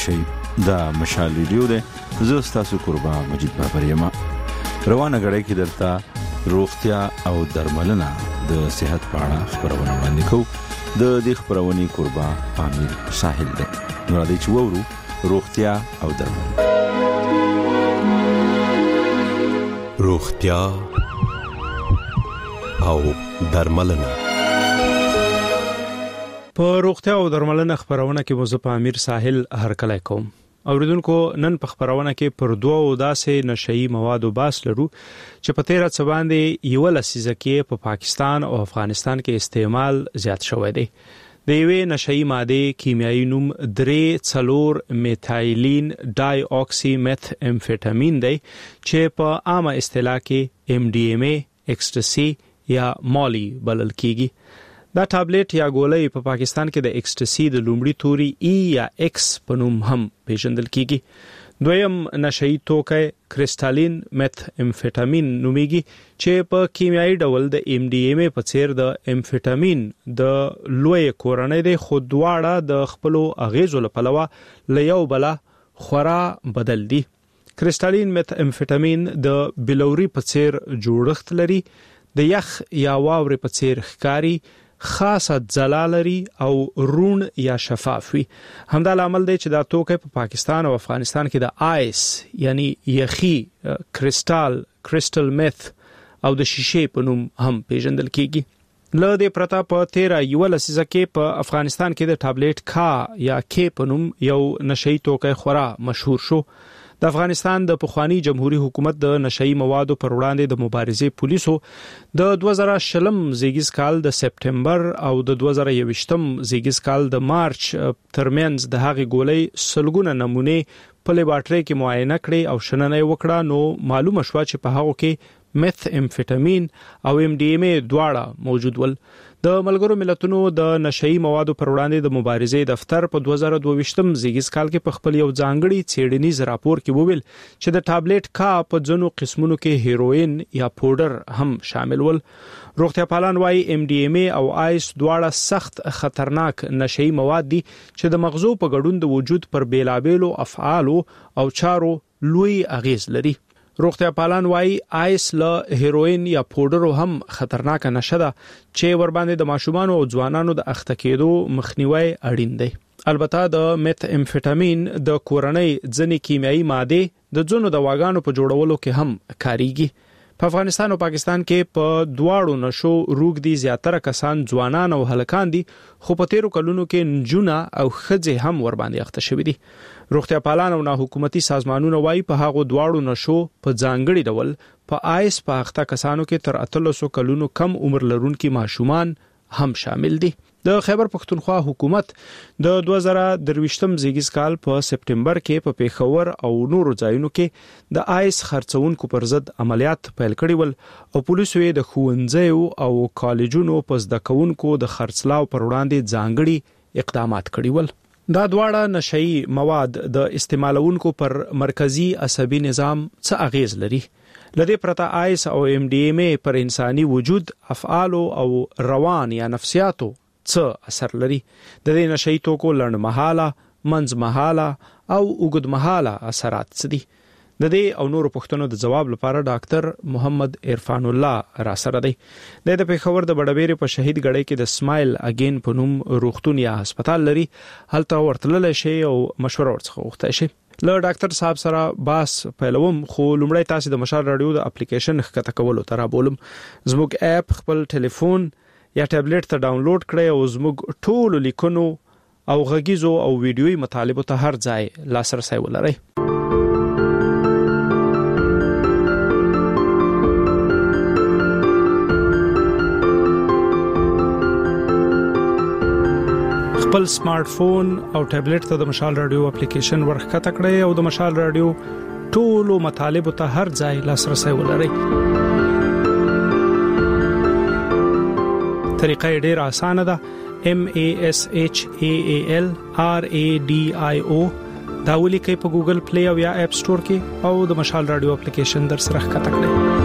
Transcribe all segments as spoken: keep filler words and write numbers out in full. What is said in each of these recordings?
شئ. دا مشال ریډیو ده. زه ستاسو قربا مجید بابر یم. روانه غړې کې درته روغتیا او درملنه د صحت په اړه خبرونه وړاندې کوو. د دې خبرونې قربا پامیر ساحل ده. نو راځئ چې وورو روغتیا او درملنه. روغتیا او درملنه. په روغتیا او درملنه خبرونه کې موږ په امیر ساحل هرکلی کوم. اوریدونکو نن په خبرونه کې پر دوه داسې نشئی موادو باس لرو چې په تیره څه باندې یو لسیزه کې په پاکستان او افغانستان کې استعمال زیات شوی دی. د یوې نشئی ماده کیمیاوي نوم درې څلور میثایلین ډای اکسی میث امفیټامین دی چې په عامه اصطلاح کې ایم ډي ایم ای، ایکسټسي یا مالی بلل کیږي. دا ټابلیټ یا ګولۍ په پاکستان کې د ایکسټسي د لومړي توري ای یا ایکس په نوم هم پیژندل کیږي. دویم نشئی توکی کرسټالین میث امفیټامین نومیږي چې په کیمیاوي ډول د ایم ډي ایم ای په څیر د امفیټامین د لوی کورنۍ د خود دواړه د خپل اغیزو لپاره له یو بل خورا بدل دي. کرسټالین میث امفیټامین د بلوري په څیر جوړښت لري، د یخ یا واورې په څیر ښکاری، خاصه ځلا لري او رون یا شفاف وي. همدا لامل دی چې دا توکی په پاکستان او افغانستان کې د آیس یعنی یخي کرسټال کرسټل میث او د شیشې په نوم هم پیژندل کیږي. له دې پرته په تیره یو لسیزه کې په افغانستان کې د ټابلیټ کا یا کې په نوم یو نشئی توکی خورا مشهور شو. د افغانستان د پخوانی جمهوریت حکومت د نشئی موادو پر وړاندې د مبارزې پولیسو د دوه زره شلم زیږیز کال د سپټمبر او د دوه زره یوویشتم زیږیز کال د مارچ ترمنځ د هغې ګولۍ سلګونه نمونه په لیبارټري کې معاینه کړې او شننه وکړه. نو معلومه شوه چې په هغه کې میث امفیټامین او ایم ډي ایم ای دواړه موجود ول. د ملګرو ملتونو د نشئی موادو پر وړاندې د مبارزې دفتر په دوه زره دوه ویشتم زیږیز کال کې په خپل یو ځانګړي څېړنیز راپور کې وویل چې د ټابلیټ کا په ځینو قسمونو کې هیروین یا پودر هم شامل ول. روغتیا پالان وايي ایم ډي ایم ای او آیس دواړه سخت خطرناک نشئی مواد دي چې د مغزو په ګډون د وجود پر بیلابیلو افعالو او چارو لوی اغیز لري. روغتیا پالان وايي آیس له هیروین یا پودرو هم خطرناک نشه ده چې ور باندې د ماشومانو او ځوانانو د اخته کېدو مخنیوي اړین دی. البته د میث امفیټامین د کورنۍ ځینې کیمیاوي ماده د ځینو دواګانو په جوړولو کې هم کاریږي. په افغانستان او پاکستان کې په دواړو نشو روږدي زیاتره کسان ځوانان او هلکان دي، خو په تیرو کلونو کې نجونه او ښځې هم ور باندې اخته شوي دي. روغتیا پالان او ناحکومتي سازمانونه وايي په هغو دواړو نشو په ځانګړي ډول په آیس په اخته کسانو کې تر اتلسو کلونو کم عمر لرونکي ماشومان هم شامل دي. د خیبر پختونخوا حکومت د دوه زره درویشتم زیږیز کال په سپټمبر کې په پیښور او نورو ځایونو کې د آیس خرڅونکو پر ضد عملیات پیل کړي ول او پولیسو یې د ښوونځیو او کالجونو په زده کوونکو د خرڅلاو پر وړاندې ځانګړي اقدامات کړي ول. دا دواړه نشئی مواد د استعمالونکو پر مرکزی عصبي نظام څه اغیز لري؟ لدې پرته آیس او ایم ډي ایم ای پر انساني وجود، افعالو او روان یا نفسیاتو څه اثر لري؟ د دې نشئی توکو لنډمهاله، منځمهاله او اوږدمهاله اثرات څه دي؟ د دې او نورو پوښتنو د جواب لپاره ډاکټر محمد عرفان الله را سره دی. د پیښور د بډبېرې په شهید ګړۍ کې د سمایل اگین په نوم روغتون یا هسپتال لري. هلته ورتللی شي او مشوره ورڅخه وغوښتی شي. له ډاکټر صاحب سره باس پیلوم، خو لومړی تاسو د مشال رادیو د اپلیکیشن ښکته کولو ته رابولم. زموږ اپ خپل ټلیفون یا ټابلیټ ته ډاونلوډ کړئ او زموږ ټولو لیکنو او غږیزو او ویډیوي مطالبو ته هر ځای لاسرسی ولرئ. خپل سمارټ فون او ټابلیټ ته د مشال رادیو اپلیکیشن ورښکته کړئ او د مشال رادیو ټولو مطالبو ته هر ځای لاسرسی ولرئ. طریقه یې ډېره اسانه ده. M A S H A A L R A D I O دا ولیکئ په ګوګل پلی او یا اپ سٹور کې او د مشال رادیو اپلیکیشن در سره ښکته کړئ.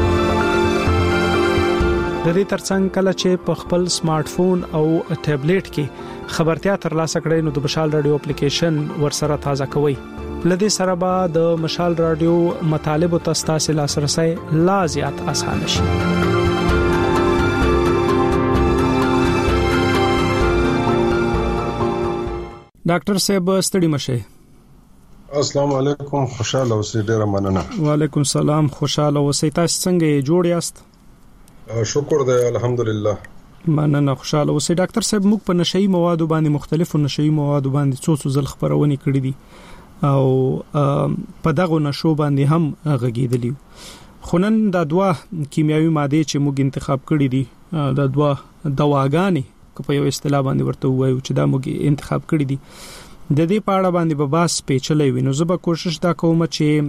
د دې ترڅنګ کله چې په خپل سمارټ فون او ټابلیټ کې خبرتیا ترلاسه کړئ نو د مشال رادیو اپلیکیشن ورسره تازه کوئ. لدې سره به د مشال رادیو مطالب او تاسو لاسرسي لا زیات اسانه شي. ډاکټر صاحب ستړي مشه. السلام علیکم، خوشاله اوسئ. ډیر مننه. وعلیکم السلام، خوشاله اوسئ. تاسو څنګه جوړ یاست؟ شکر دی الحمدلله. مننه، خوشاله اوسئ. ډاکټر صاحب موږ په نشئی موادو باندې مختلفو نشئی موادو باندې څو څو ځل خبرونه کړې دي او په دغه نشو باندې هم غږیدلی. خو نن دا دوه کیمیاوي ماده چې موږ انتخاب کړې دي دا دوه دواګانې په یو اصطلاح باندې ورته وایو چې دا موږ انتخاب کړې دي د دې په اړه باندې به باس پیچلې وي. نو زه به کوشش دا کوم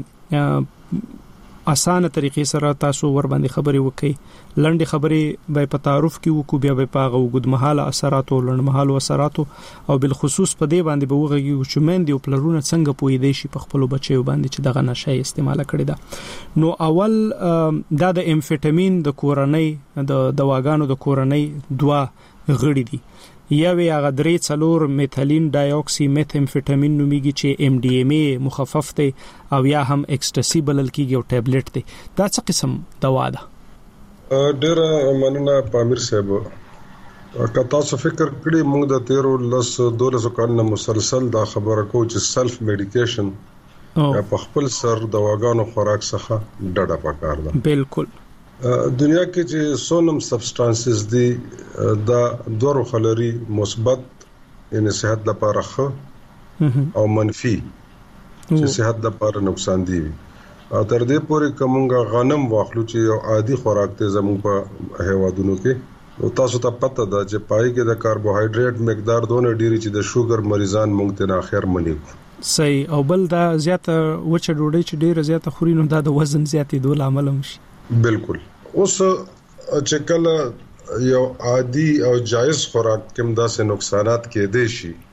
چې اسانه طریقې سره تاسو ور باندې خبرې وکړئ. لنډې خبرې به په تعارف کې وکړو، بیا به په هغه وګدمحاله اثرات او لنډمحاله اثرات او بل خصوص په دې باندې به وغږیږو چې مېندې او پلرونه څنګه پوهیدي شي په خپل بچیو باندې چې دغه نشه استعمال کړي ده. نو اول دا د امفیټامین د کورنۍ د دواګانو د کورنۍ دوا غړي دي. یوه هغه درې څلور میثیلین ډای اکسی میثامفیټامین نوميږي چې ایم ډي ام ای مخفف دی او یا هم ایکسټسی بلل کیږي او ټابلیټ دی. دا څه قسم دوا ده؟ ډیر مننه پامیر صاحب. که تاسو فکر کړئ موږ د تیرو لس دولس کال مسلسل دا خبره کوو چې سلف میډیکیشن په خپل سر دواګانو خوراک څخه ډډه پکار ده. بالکل. دنیا کې چې سونم سبسټانسز دي دا دوه خلري مثبت یعنی صحت لپاره ښه او منفي چې صحت لپاره نقصان دي. او تر دې پورې کومه غنم واخلو چې یو عادي خوراک ته زموږ په هیوادونو کې او تاسو ته پته ده چې پای کې د کاربوهایډریټ مقدار دونه ډیری چې د شوګر مریضان مونږ ته اخر منی. صحیح. او بل دا زیاته وچه ډوډۍ چې ډیره زیاته خوري نو دا د وزن زیاتې دوه عامل هم شي. بالکل. اوس چې کله یو عادي او جایز خوراک کوم داسې نقصانات کې دي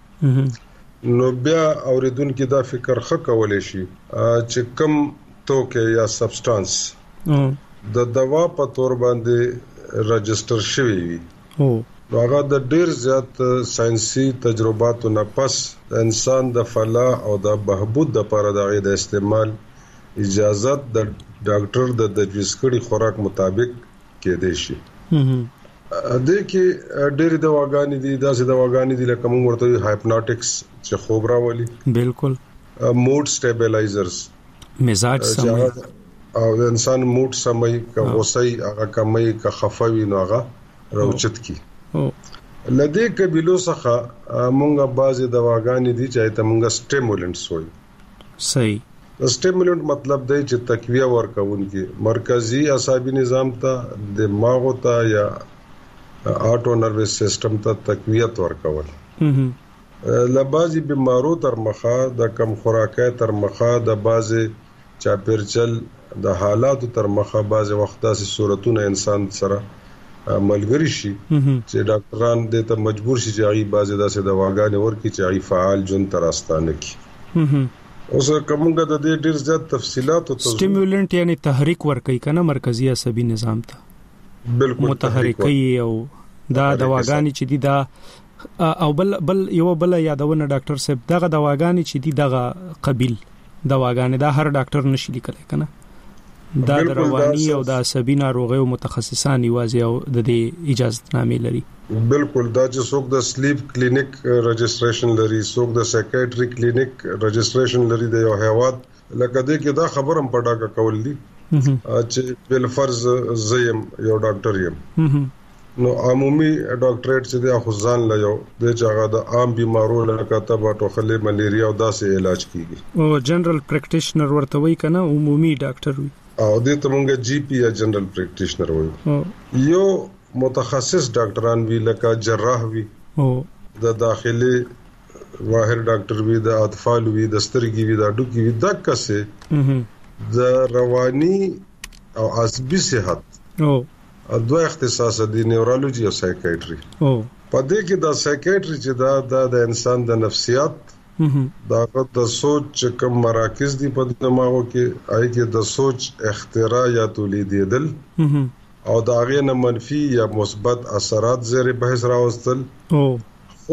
شي نو بیا اوریدونکو دا فکر خه کولای شي چې کوم توکه یا سبسټانس د دوا په تور باندې رجستر شوی وي نو هغه د ډیر زیات ساينسي تجرباتو نه پس د انسان د فلاح او د بهبود لپاره د غي د استعمال اجازه د ډاکټر د تجویز کړي خوراک مطابق کې دي شي. د کې ډېر دواګانې دي داسې دواګانې دي لکه موږ ورته هایپنوټکس چې خوب راولي. بالکل. موډ سټیبلایزرز مزاج سمي او د انسان موډ سمي کا غوسي هغه کمي کا خفوي نو هغه روچت کی. لدې قبيلو څخه موږ بعضي دواګانې دي چې ته موږ سټیمولنټس وایي. صحیح. سټیمولنٹ مطلب دی چې تقویه ورکوونکی مرکزی اعصابي نظام ته دماغ ته یا آټو نروس سیستم ته تقویت ورکول. لبازي بیمارو تر مخه د کم خوراکه تر مخه د بازي چاپیرچل د حالاتو تر مخه بازي وخت داسې صورتونه انسان سره ملګری شي چې ډاکټران دې ته مجبور شي چې هغه بازي داسې دواګانې ورکړي چې هغه فعال جون تراستانه کی. اوس کومګه د دې ډیر زیات تفصيلات او سټیمولنت یعنی تحریک ورکوي کنه مرکزی عصبي نظام ته. بالکل متحرکي او دا دواګانې چې دي دا او بل بل یو بل یادونه ډاکټر صاحب دغه دواګانې چې دي دغه قبیل دواګانې دا هر ډاکټر نشي لیکلی کنه. دا د رواني او د عصبي ناروغیو متخصصان یوازې او د دې اجازه نامې لري. بالکل. دا چې څوک د سلیپ کلینیک رجسټریشن لري څوک د سایکیاټری کلینیک رجسټریشن لري د یو هیواد لکه دې کې دا خبرم پډاګه کول دي چې بل فرض زیم یو ډاکټر یم نو عمومي ډاکټریټ چې د خزان لا یو د چاغه د عام بیمارو لکه تبه ټوخلې ملیریا او داسې علاج کیږي. او جنرال پریکټیشنر ورته وای کنه عمومي ډاکټر وي او دې ته مونږه جی پی یا جنرال پریکټیشنر وایو. یو متخصص ډاکټران وی لکه جراح وی او د داخلي واهر ډاکټر وی د اطفال وی د سترګي وی د ډوکی وی د کسه د رواني او عصبي صحت او دوه اختصاص دي نیورولوژي او سایکیاټري. او په دې کې د سایکیاټري چې دا د انسان د نفسیات دا د سوچ کوم مراکز دي په دماغو کې آی کې د سوچ اختراع یا تولیدیدل او دا غي نه منفي یا مثبت اثرات زیر بحث راوستل او خوب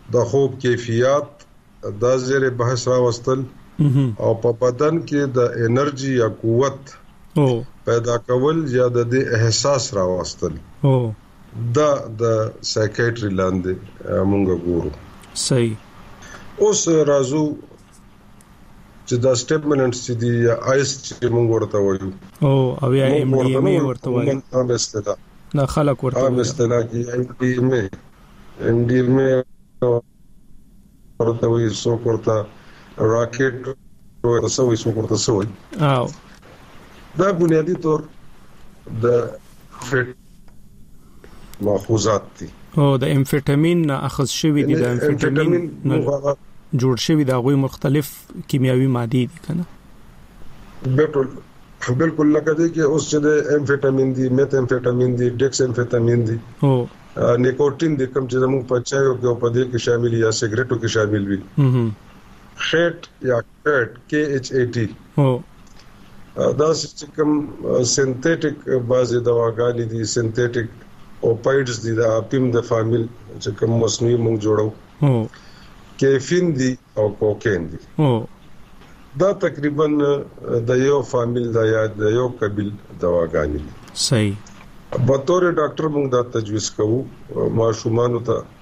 د خوب کیفیت د زیر بحث راوستل او په بدن کې د انرژي یا قوت او پیدا کول یا د احساس راوستل او دا د سایکیاتری لاندې مونږ ګورو. صحیح. اوس راځو چې دا سټیمولنټس چې دی یا آیس چې مونږ ورته وایو او او یا ایم ډی ایم ای ورته وایو هم استلا دا خلک ورته هم استلا کې ایم ډی ایم ای ایم ډی ایم ای ورته وایي سو ورته راکټ ورته سوې سو ورته سوې او دا بنیادی طور د فټ ماخوذات دي او د امفیټامین نه اخذ شوی دي. د امفیټامین جوړ شوی دا غوي مختلف کیمیاوي ماده دي کنه. بالکل بالکل لکه دې کې اوس چې د امفیټامین دي میت امفیټامین دي ډیکس امفیټامین دي او نیکوټین د کوم چې موږ په چایو کې په دې کې شامل یا سیګریټو کې شامل وي هم خټ یا کټ کې ایچ ای ټی او دا چې کوم سنتیټیک بازي دواګانې دي سنتیټیک اوپایډز دي دا اپیم د فامیل چې کوم مصنوعي موږ جوړو او کیفین دي او کوکین دي او دا تقریبا د یو فامیل د یا د یو قبیل دواګانې دي. صحیح. په تور ډاکټر موږ دا تجویز کوو ماشومان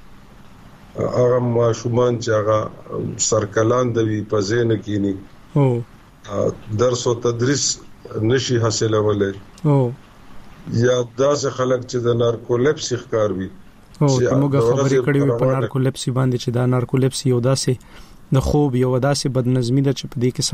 ته هغه ماشومان چې هغه سرکلان د وی په ذهن کې ني او درس او تدریس نشي حاصلولای او یا داسې خلک چې د نارکولیپسي ښکار وي او موږ خبرې کړې وي په نارکولیپسي باندې چې دا نارکولیپسي یو داسې د خوب یو داسې بدنظمی ده چې په دې کې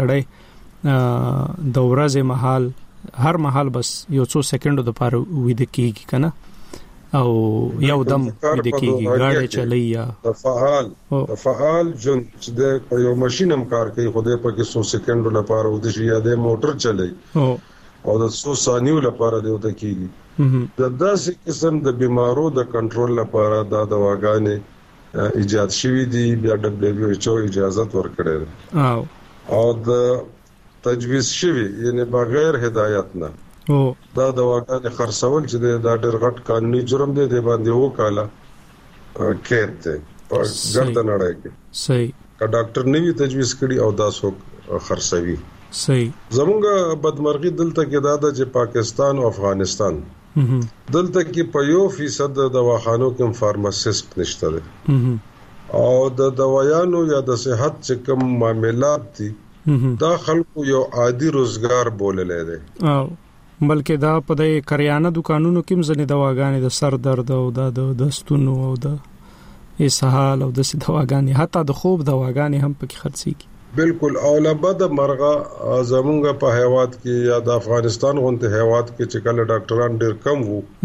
سړی د ورځې مهال هر مهال بس یو څو سکندو د پاره وېد کېږي کنه او یو دم وېد کېږي غاړه چلی یا فعال فعال جون چې د یو ماشين هم کار کوي خو دې په کې څو سکندو لپاره ود شي یا د موټر چلی او او د څو ثانیو لپاره دی وته کېږي. د داسې قسم د بیمارو د کنټرول لپاره دا دواګانې ایجاد شوې دي بیا دبليو ایچ او اجازه ورکړې ده او او د تجویز شوی یعنی بغیر هدایت نه او دا دواګانې خرڅول چې دا ډېر غټ قانوني جرم دی د باندې وکاله کېد دی په ګرد نړۍ کې. صحیح. که ډاکټر نوی تجویز کړي او دا څوک خرڅوي. صحیح. زمونږ بدمرغي دلته کې دا ده چې پاکستان او افغانستان دلته کې په یو فیصد د دواخانو کې فارماسیست نشته دي او د دوايانو یا د صحت چې کوم معاملات دي دا خلکو یو عادي روزګار بوللې دي او بلکې دا په د کریانه دکانونو کې مزنه دواګانې د سر درد او د دستونو او د اسهال او د دواګانې حتی د خوب دواګانې هم پکې خرڅيږي. بالکل اولابه د مرغه زمونږ په هیواد کې یا د افغانستان غونته هیواد کې چې کله ډاکټران ډېر کم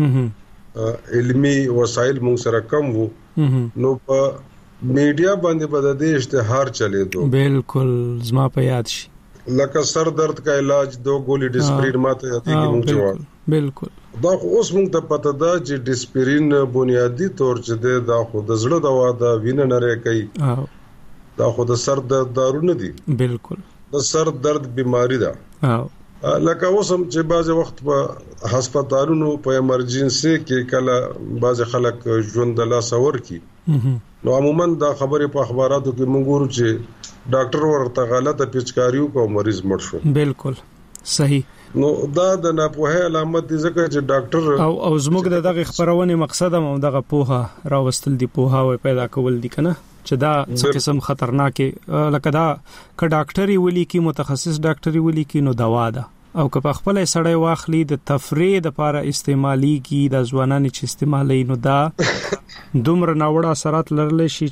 وو علمي وسایل موږ سره کم وو نو په میډیا باندې په د اشتهار چلے دو. بالکل زما په یاد شي لکه سر درد کا علاج دو ګولې ډیسپرین ماته یاتي کې موږ جواب. بالکل دا اوس موږ ته پته ده چې ډیسپرین بنیادی طور چې دا خو د زړه دوا ده وینه نه کوي دا خو د سر درد دارو نه دي. بالکل د سر درد بیماری ده. ها لکه اوسم چې بعض وخت په هسپتالونو په ایمرجنسي کې کله بعض خلک ژوند د لاس اور کی نو عموما دا خبره په اخباراتو کې موږ ګورو چې ډاکټر ورته غلطه پیچکاریو کو مریض مړ شو. بالکل صحیح. نو دا د ناپوهه علامت دي ځکه چې ډاکټر او او زموږ دغه خبرونه مقصد هم دغه پوهه راوستل دي پوهه پیدا کول دي کنه چې دا څه قسم خطرناک لکه دا ک ډاکټري ولي کی متخصص ډاکټري ولي کی نو دوا ده او که په خپل سړی واخلي د تفریح د لپاره استعمالي کی د ځوانانو چې استعمالي نو دا دومره ناوړه اثرات لرل شي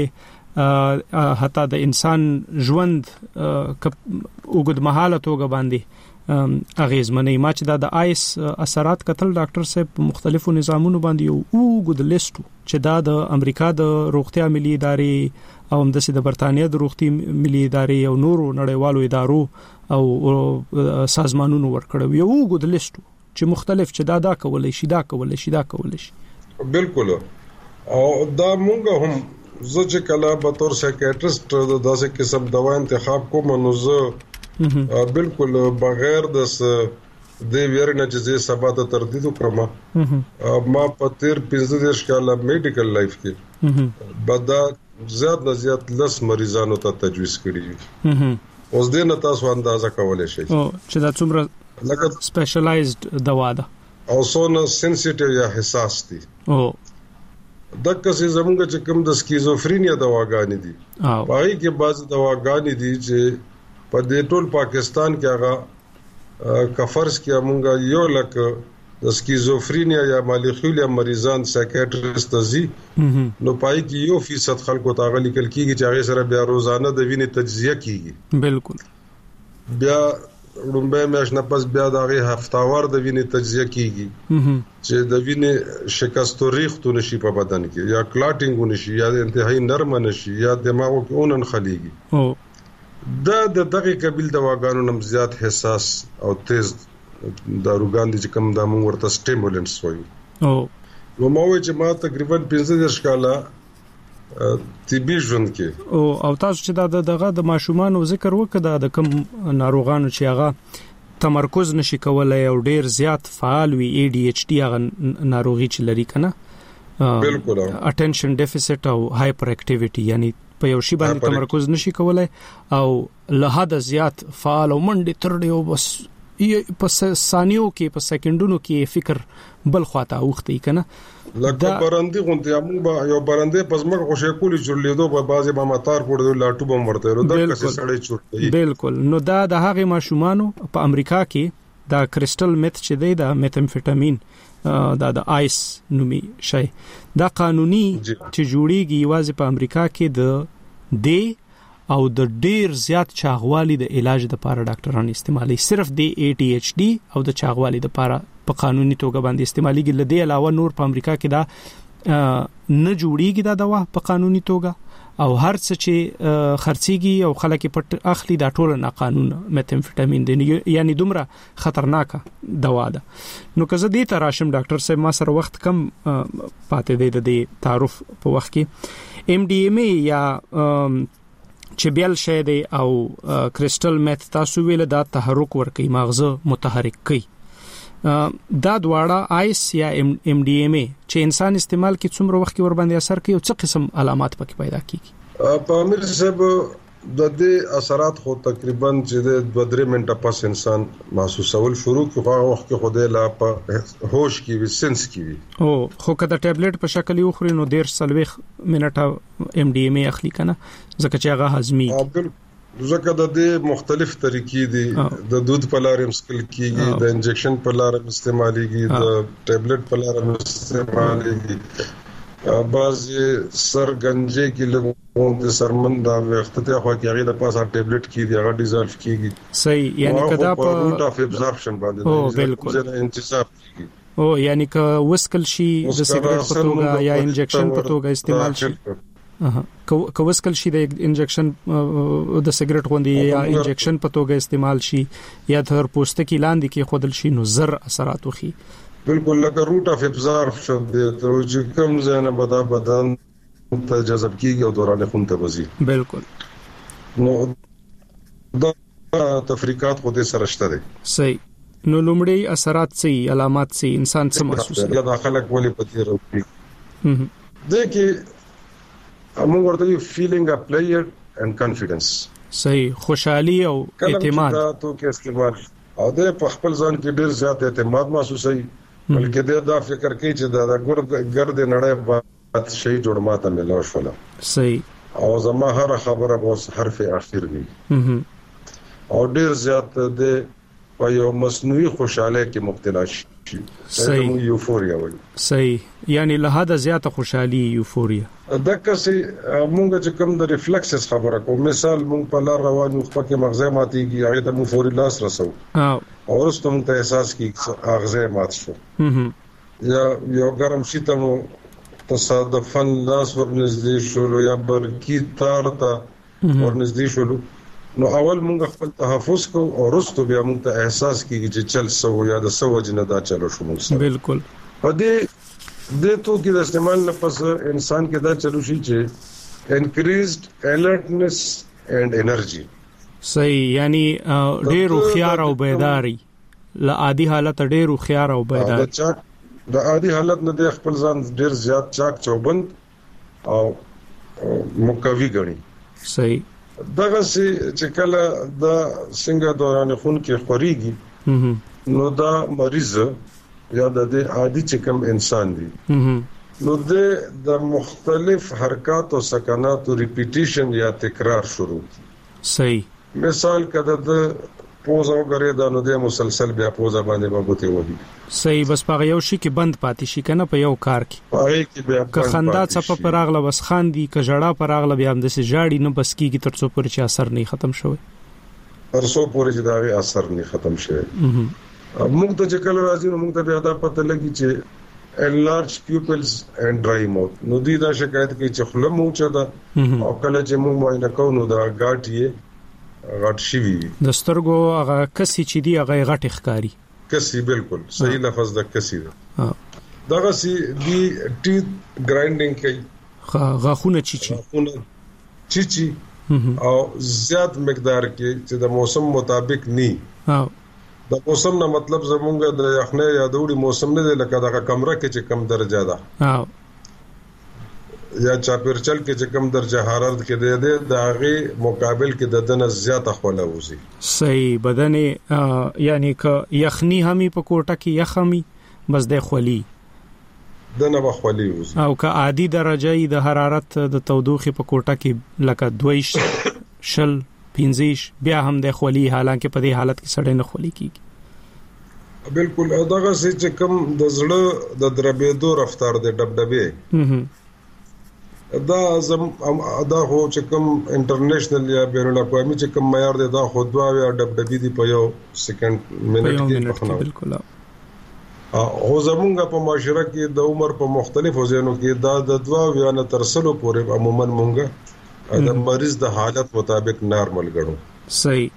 چې حتی د انسان ژوند وګد مهاله توګه باندې اغیزمنې ما چې دا د آیس اثرات کتل ډاکټر صاحب په مختلفو نظامونو باندې یو وګد لیست چې دا د امریکا د روغتیا ملي ادارې او هم د برتانیا د روغتیا ملي ادارې او نورو نړیوالو ادارو او سازمانونو ورکړو یو وګد لیست چې مختلف چې دا دا کولای شي دا کولای شي دا کولای شي. بالکل او دا مونږ هم زه چې کله به تور سایکیاټریست د داسې قسم دوا انتخاب کوم نو زه بالکل بغیر د د ویرنه چې سبا ته تردید وکړم ما په تیر پنځه دیش کاله میډیکل لایف کې بدا زیات نه زیات لس مریضانو ته تجویز کړي. اوس دې نه تاسو اندازه کولای شئ او چې دا څومره لکه سپیشلایزډ دوا ده او څونه سنسټیو یا حساس دي. او دغه څه زموږ چې کوم د سکیزوفرینیا دواګانې دي هغه کې بعض دواګانې دي چې په دې ټول پاکستان کې هغه کفرس کې موږ یو لکه د سکیزوفرینیا یا مالیخولیا مریضان سایکیاټریست زی نو پای کې یو فیصد خلکو ته غلي کل کیږي چې هغه سره بیا روزانه د وینې تجزیه کیږي. بالکل. بیا رومبه مېش نه پس بیا د هغه هفتاوار د وینې تجزیه کیږي چې د وینې شکست ریختونه شي په بدن کې یا کلاټینګ ونشي یا انتهایی نرم نشي یا دماغو کې اونن خليږي. او دا د دغه قبیل دواګانو نم زیات حساس او تیز داروګان دي چې کوم د موږ ورته سټیمولنټس وایو. او نو ما وایي چې ما تقریبا پنځه دېرش کاله طبي ژوند کې او او تاسو چې دا دغه د ماشومان ذکر وکړه د کوم ناروغانو چې هغه تمرکز نشي کولای او ډیر زیات فعال وي اي ډي ایچ ډي هغه ناروغي چې لري کنه بالکل اټینشن ډیفیسټ او هایپر اکټیویټي یعنی په یو شی باندې تمرکز نشي کولای او له حد زیات فعال او منډه ترډي او بس په ثانیو کې په سکندونو کې فکر بل خواته اوختي کنه لکه برندې غونډه موږ یو برندې پزمک خوشې کولی جوړلیدو په بازي ما ماتار پړو لاټو بم ورته ورو د کسي سړې چورتي. بالکل. نو دا د هغه ماشومانو په امریکا کې دا کریسټل میث چې دی دا میتامفیټامین دا د آیس نومي شي دا قانوني چې جوړیږي یوازې په امریکا کې د دی او د ډیر زیات چاغوالي د علاج د لپاره ډاکټران استعمالي صرف د اي ټي ایچ ډي او د چاغوالي د لپاره په قانوني توګه باندې استعماليږي. لدې علاوه نور په امریکا کې دا نه جوړیږي دا دوا په قانوني توګه او هر څه چې خرڅيږي او خلک پټ اخلي دا ټول نه قانون میتامفیټامین دی یعنی دومره خطرناک دوا ده. نو که زه دې ته راشم ډاکټر صاحب ما سره وخت کم پاتې دی د دې تعارف په وخت کې ام ډي ام ای یا چې بیل شه دی او کریسټل میث تاسو ویل دا تحرک ورکي مغزه متحرک کوي. دا دواړه آیس یا ام ډي ام ای چې انسان استعمال کوي څومره وخت ور باندې اثر کوي او څه قسم علامات پکې پیدا کیږي؟ په امیر صاحب د دې اثرات خو تقریبا چې د دوه درې منټه پس انسان محسوسول شروع کوي هغه وخت کې خوده لا په هوش کې وي سنس کې وي. او خو کله ټابلیټ په شکل یو خوري نو ډیر سلويخ منټه ام ډي ام ای اخلي کنه ځکه چې هغه هضمي ځکه د دې مختلف طریقې دي د دود په لار مسکل کیږي د انجکشن په لار استعماليږي د ټابلیټ په لار استعماليږي بعض سر گنجې کې لګون د سرمندا وختته خو کې هغه د پاسه ټابلیټ کې دی هغه ډیزالف کیږي صحیح یعنی کدا په روټ اف ابزورپشن باندې بالکل انتصاب کیږي او یعنی که وسکل شي د سیګریټ په توګه یا انجکشن په توګه استعمال شي اها که وسکل شي د انجکشن د سیګریټ غوندي یا انجکشن په توګه استعمال شي یا تر پوستکی لاندې کې خودل شي نو زر اثرات وخی بالکل لکه روټ اف ابزورپشن د تروج کم زنه بدا بدن ته جذب کیږي او دوران خون ته وزي. بالکل. نو دا تفریقات خو دې سره شته دي. صحیح. نو لومړی اثرات څه علامات څه انسان څه محسوس کوي؟ دا خلک ولې پتی راوړي. هم دې کې موږ ورته یو فیلینګ اف پلیئر اند کانفیډنس. صحیح. خوشحالي او اعتماد. دا تو کې استعمال او د خپل ځان کې ډیر زیات اعتماد محسوسوي بلکې د دا فکر کوي چې دا ګرد ګرد نړۍ په شی جوړ ماته ملو شول. صحیح. او زما هر خبره بوس حرف اخر وي او ډیر زیات د په یو مصنوعي خوشاله کې مبتلا شي. صحیح. یوفوریا وایي. صحیح. یعنی له حد زیاته خوشحالي یوفوریا. دا کسي مونږ چې کوم د ریفلکسز خبره کوم مثال مونږ په لار روانو خو کې مغزه ماتيږي هغه ته مو فوري لاس رسو او ورسته مونږ ته احساس کیږي مغزه مات شو یا یو ګرم شي ته مو تصادفاً لاس ورنږدې شو یا برکی تار ته ورنږدې شو نو اول مونږ خپل تحفظ کو او ورسته بیا مونږ ته احساس کیږي چې چل سو یا د سو جن دا چلو شو مونږ. بالکل. په دې د تو کې د استعمال نه پس انسان کې دا چلو شي چې انکریزډ الرټنس اینڈ انرژي. صحیح. یعنی ډېر خيار او بیداری ل عادي حالت ډېر خيار او بیداری د عادي حالت نه د خپل ځان ډېر زیات چاک چوبند او مقوي غني. صحیح. دغه چې کله د څنګه دوران خون کې خوريږي نو دا مریض یا د عادي چې کوم انسان دی نو د مختلف حرکات او سکنات او ریپیټیشن یا تکرار شروع کی. صحیح. مثال کده د پوزا غره د نو د مسلسل بیا پوزا باندې باندې وږي. صحیح. بس په یو شي کې بند پاتې شي کنه په یو کار کې. پای کې بیا که خندا څه په راغله بس خاندي که جړه پر راغله بیا هم د سي جاړي نه بس کیږي تر څو پورې چې اثر نه ختم شوی. تر څو پورې چې دا اثر نه ختم شوی. موږ ته چې کله راځي نو موږ ته بیا دا پته لګي چې enlarged pupils and dry mouth. نو دې دا شکایت کوي چې خله مو چا دا او کله چې موږ معاینه کوو نو دا غاټ یې غاټ شي وي. د سترګو هغه کسي چې دی هغه غټ ښکاری. کسي بالکل صحیح لفظ د کسي ده. دغه سي دی ټیث ګرایندینګ کوي. غاخونه چیچی. غاخونه چیچی او زیات مقدار کې چې د موسم مطابق ني. ها د موسم نه مطلب زمونږ د یخنه یا دوړي موسم نه دی لکه دغه کمره کې چې کم درجه ده. ها یا چاپیرچل کې چې کم درجه حرارت کې دی د هغه مقابل کې د دنه زیاته خوله وزي. صحیح. بدن یعنی ک یخنی همي په کوټه کې یخمي بس د خولي دنه بخولي وزي. او ک عادي درجه د حرارت د تودوخه په کوټه کې لکه دویش شل پینځیش بیا هم د خولي حالانکه په دې حالت کې سړی نه خولي کیږي. بالکل دغه چې کم د زړه د دربېدو رفتار د ډبډبې دا زم دا هو چې کوم انټرنیشنل یا بین الاقوامي چې کوم معیار دی دا خو دوا یا ډبډبې دی په یو سکند منټ کې پخنه. بالکل. او زمونږ په معاشره کې د عمر په مختلفو ځایونو کې دا د دوا یا نه ترسلو پورې عموما مونږه د مریض د حالت مطابق نارمل غړو. صحیح.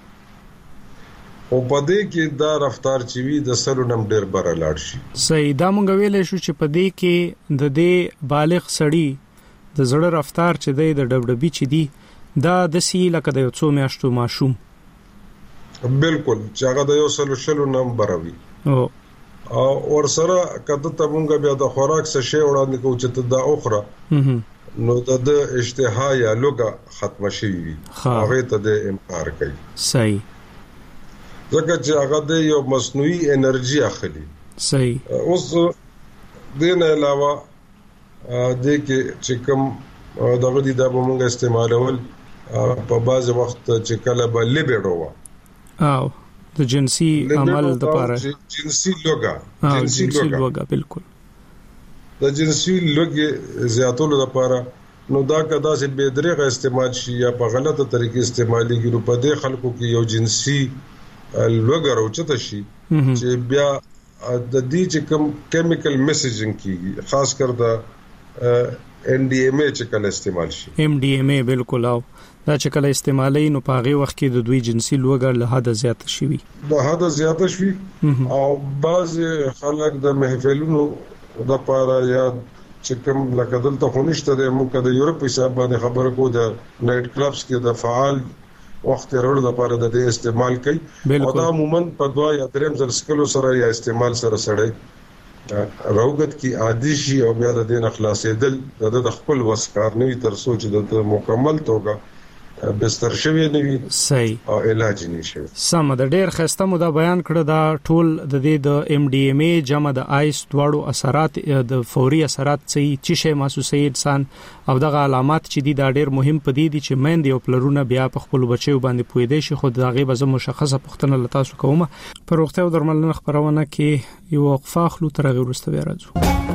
او په دې کې دا رفتار چې وی د سلو نم ډیر بر لاړ شي. صحیح. دا مونږ ویلې شو چې په دې کې د دې بالغ سړی د زړه رفتار چې دی د ډبډبي چې دی دا د سی لکه د یو څو میاشتو ماشوم. بالکل چې هغه د یو سلو شلو نم بروي. او او ور سره کده ته مونږ بیا د خوراک څه شی وړاندې کوو چې دا اخره نو د اشتها یا لوګه ختم شي وي. هغه ته د انکار کوي. صحیح. ځکه چې هغه د یو مصنوعي انرژي اخلي. صحیح. اوس دین علاوه د کې چې کوم دغه دي د موږ استعمالول په بعض وخت چې کله به لیبیډو او د جنسي عمل د لپاره جنسي لوګه جنسي لوګه بالکل د جنسي لوګي زیاتولو لپاره نو دا کدا چې بيدرغه استعمال شي یا په غلطه طریقې استعمالي ګرو په دې خلکو کې یو جنسي لوګه راوچته شي چې بیا د دې چې کوم کیمیکل میسیجینګ کیږي خاص کر د ان ډي ام اي چې کله استعمال شي. ام ډي ام اي بالکل. او دا چې کله استعمالي نو په هغه وخت کې د دوی جنسي لوګه له حد زیات شي وي. د حد زیات شي او بعض خلک د محفلونو د لپاره یا چې کوم لکه دلته خونشته د موږ د یورپ حساب باندې خبره کو د نایټ کلبز کې د فعال وخت ورو د لپاره د استعمال کوي او دا عموما په دوا یا دریم ځل سکلو سره یا استعمال سره سره روغت کی عادي شي او بیا د دین اخلاصېدل د خپل وسکار نه تر سوچ د مکمل توګه بستر شوی نه وي. صحیح. او علاج نشي. سم د ډېر خسته مو دا بیان کړ دا ټول د دې د ام ډي ام اي جمع د آیس دواړو اثرات د فوري اثرات چې چې شی محسوسي انسان او دغه علامات چې دي دا ډېر مهم پدې دي چې مند یو پلرونه بیا په خپل بچو باندې پوي شي خو دغه به مشخصه پختنه لتا سو کومه پر وخت او درملنه خبرونه کې یو وقفه خلو تر غیر ورسته راځو.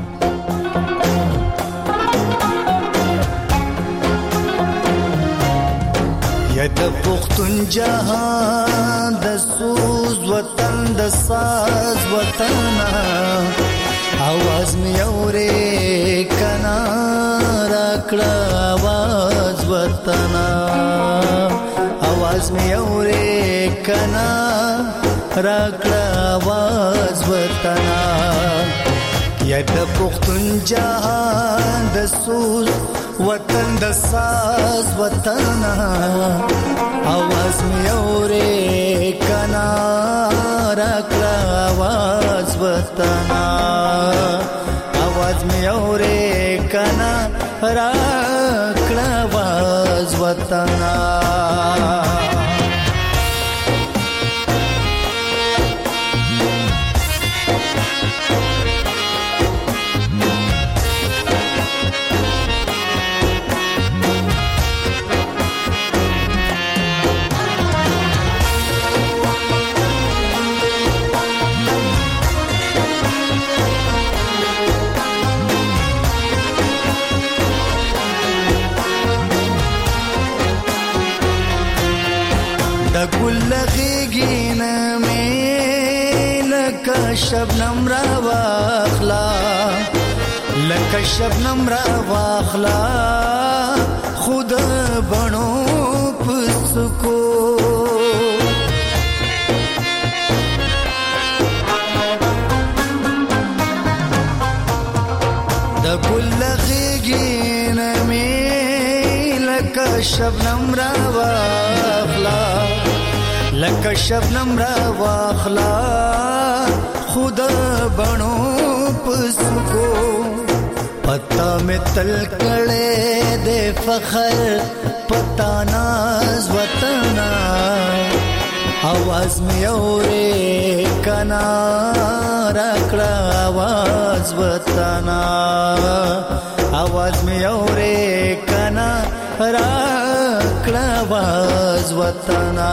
یا د پختون جهان د سوز وطن د ساز وطن आवाज می اورې کنا راکړه आवाज وطن आवाज می اورې کنا راکړه आवाज وطن یا د پختون جهان د سوز وطن د ساز وطن आवाज می اورې کنا راکړه आवाज وطن आवाज می اورې کنا راکړه وطنا كل غيقينا ميلك شبنم را واخلا لك شبنم را واخلا خود بنو پسکو دا كل غيقينا ميلك شبنم را واخلا لکه شبنم را واخلا خود بنو پسکو پتا میں تل کڑے دے فخر پتا ناز وطنا آواز میں اورے کنا رکڑا آواز وطنا آواز میں اورے کنا رکڑا آواز وطنا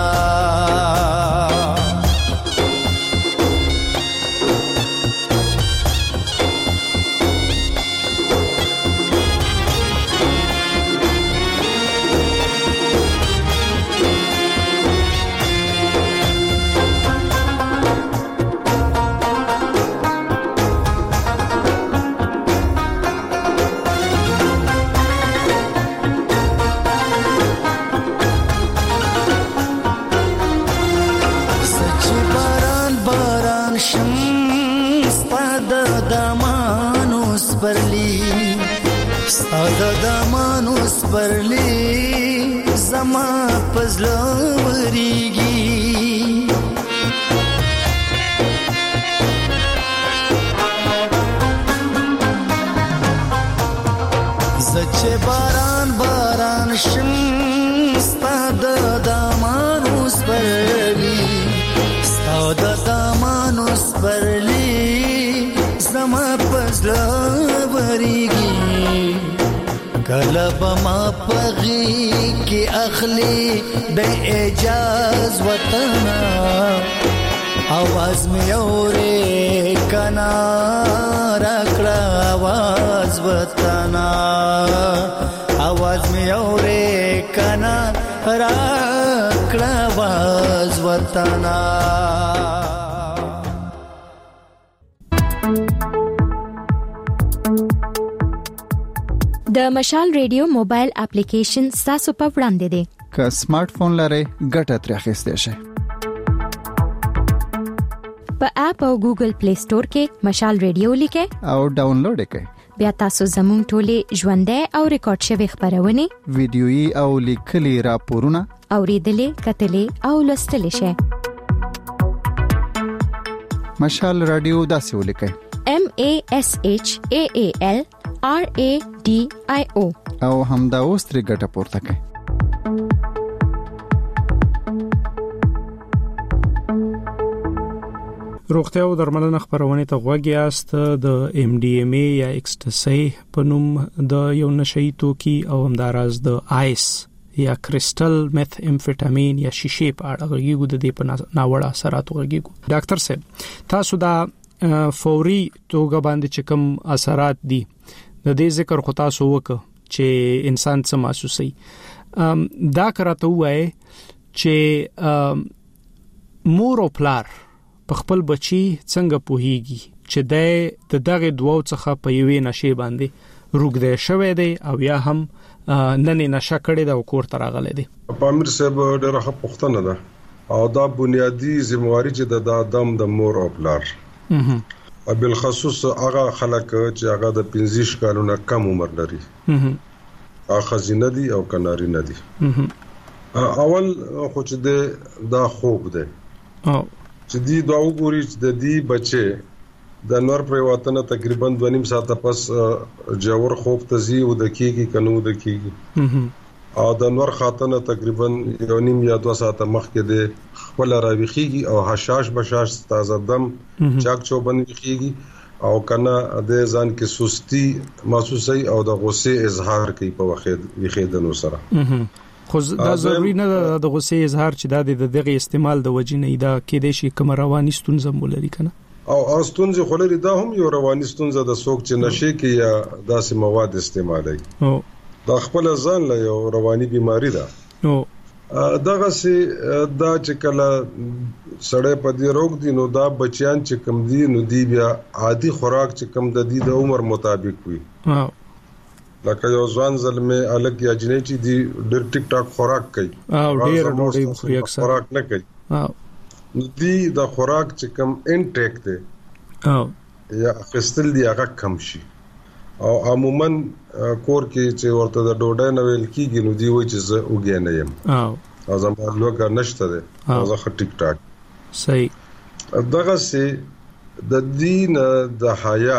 ساده دمانوس برلی زما پزلوریږي زچه باران باران شم ساده دمانوس برلی ساده دمانوس برلی زما پزلوریږي کلب ما پغی کی اخلی د اجاز وطنا آواز می اورے کنا رکڑا آواز وطنا آواز می اورے کنا رکڑا آواز وطنا د مشال ریډیو موبایل اپلیکیشن تاسو په وړاندې دی که سمارټ فون لرئ ګټه ترې اخیستئ شئ په اپ او ګوګل پلی سٹور کې مشال ریډیو لیکئ او ډاونلوډ کړئ بیا تاسو زموږ ټولې ژوندۍ او ریکارډ شوی خبرونه ویډیويي او لیکلي راپورونه اوریدلې کتلې او لوستلې شئ مشال رادیو داسې ولیکئ M A S H A A L R A D I O او همدا اوس ترې ګټه پورته کړئ روغتیا او درملنه خبرونه ته غوږی است د ام ډي ام ای یا اکستسي په نوم د یو نشئی توکي او همدارز د آیس یا کریسټل میث امفیټامین یا شیشې په اړه غږیږو د دې په ناوړه اثرات غږیږو ډاکټر صاحب تاسو دا فوري توګه باندې چې کوم اثرات دي د دې ذکر خو تاسو وکړه چې انسان څه محسوسي دا کراته وای چې مور او پلار په خپل بچي څنګه پوهیږي چې د دغه دوو څخه په یوې نشي باندې روګدې شوی دی او یا هم نن نشه کړی دا کور ته راغلی دی پامیر صاحب ډېره ښه پوښتنه ده او دا بنیادی ذمہواری چې د آدم د مور او پلار او بالخصوص هغه خلک چې هغه د پنځه کالونو کم عمر لري هغه خزینه دي او کناري نه دي اول خو چې دا خوب دی او چې دی دا وګوري چې د دې بچي د نور پر وطن تقریبا دوه نیم ساعت پس جوړ خوب تزي او د کیږي کنو د کیږي او د نور خاتنه تقریبا یو نیم یا دوه ساعته مخکې د خپل راويخيږي او حشاش بشاش تازه دم چاک چوبن ویخيږي او کنه د ځان کې سستی محسوسي او د غصه اظهار کوي په وخت ویخیدنو سره. خو دا ضروري نه د غصه اظهار چې د دغه استعمال د وجې نه دا کې د شي کوم رواني ستونزه مولري کنه او استونزه خلری دا هم یو رواني ستونزه د سوق چې نشي کې یا داسې مواد استعمالي او دا خپل ځان له یو رواني بيماري ده. نو دغه سي دا چې کله سړی په دې روغ دي نو دا بچیان چې کم دي نو دی بیا عادي خوراک چې کم د دې د عمر مطابق وي. ها لکه یو ځوان زلمه الګ یا جنې چې دی ډېر ټیک ټاک خوراک کوي او ډېر ډېر خوري اکثر خوراک نه کوي. ها دی د خوراک چې کم انټیک دی او یا خستل دی هغه کم شي او عموما کور کې چې ورته د ډوډۍ نه ویل کیږي نو دی وایي چې زه وګیا نه یم او زما لوګه نشته ده او زه ټیک ټاک صحیح. دغه سي د دین د حیا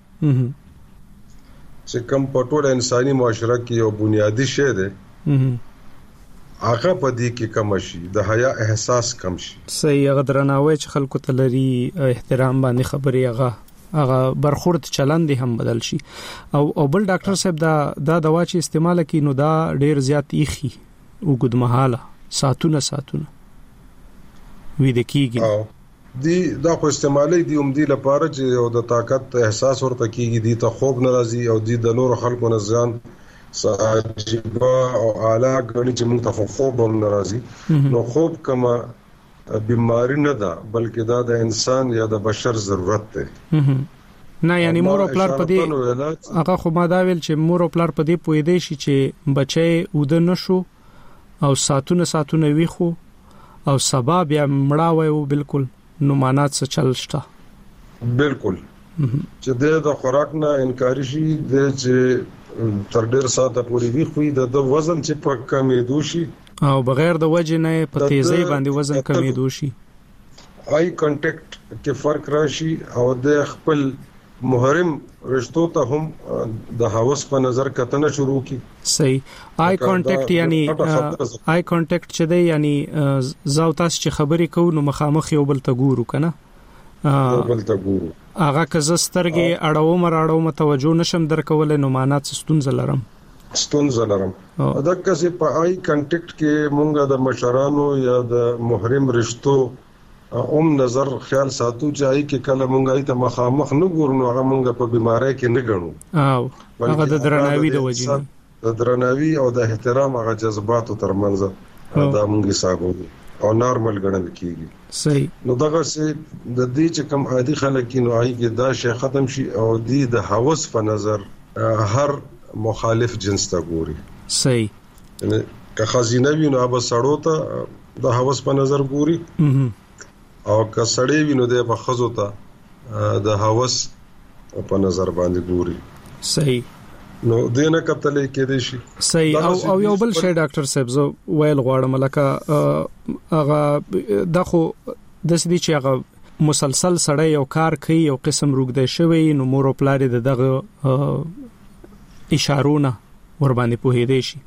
چې کوم په ټول انساني معاشره کې یو بنیادی شی دی هغه په دې کې کم شي د حیا احساس کم شي. صحیح. هغه درناوی چې خلکو ته لري احترام باندې خبري هغه هغه برخورد چلند هم بدل شي او او بل ډاکټر صاحب دا دا دوا چې استعمال کړي نو دا ډیر زیات ایخي وګد مهاله ساتونه ساتونه وې د کیږي دی دا خو استعمالي دی هم دی لپاره چې یو د طاقت احساس ورته کیږي دی ته خوب ناراضي او دی د نور خلکو نه ځان ساجبا او اعلی غني چې موږ ته خوب هم ناراضي نو خوب کما بیماری نه ده بلکې دا د انسان یا د بشر ضرورت ده. نه یعنی مور او پلار په دې هغه خو ما دا ویل چې مور او پلار په دې پوي دی چې بچي ود نشو او ساتونه ساتونه وی خو او سبب یا مړاوي او بالکل نو مانات څه چل شته بالکل چې د خوراک نه انکار شي د چې تر ډیر ساعته پوری وی خو د وزن چې په کمې دوشي او بغیر د وجه نه په تیزی باندې وزن کمیدو شي آی کانټیکټ کې فرق راشي او د خپل محرم رشتو ته هم د هوس په نظر کتنه شروع کی. صحیح. آی کانټیکټ یعنی آی کانټیکټ چې دی یعنی زاو تاسو چې خبرې کوو نو مخامخ یو بل ته ګورو کنه یو بل ته ګورو هغه که زسترګي اړو مر اړو متوجه نشم درکول نو مانات ستونزه لرم ستونزه لرم. دا کسي په آی کانټیکټ کې مونږه د مشرانو یا د محرم رشتو اوم نظر خیال ساتو چې آی کې کله مونږه ته مخامخ نه ګورو نو هغه مونږه په بیماری کې نه ګڼو او هغه د درناوي د وجې د درناوي او د احترام هغه جذباتو ترمنځ دا مونږه حسابو او نارمل ګڼل کیږي. صحیح. نو دغه سي د دې چې کوم عادي خلک نو آی کې دا شی ختم شي او د هوس په نظر هر مخالف جنس ته ګوري. صحیح. یعنی که خزینه وي نو اب سړو ته د هوس په نظر ګوري او که سړی وي نو د بخزو ته د هوس په نظر باندې ګوري. صحیح. نو دینه کتل کې دي شي. صحیح. او او یو بل شی ډاکټر صاحب زو ویل غواړم لکه هغه دغه د سدي چې هغه مسلسل سړی یو کار کوي یو قسم روګد شوی نو مور او پلار دغه اشارونه ور باندې په هدي شي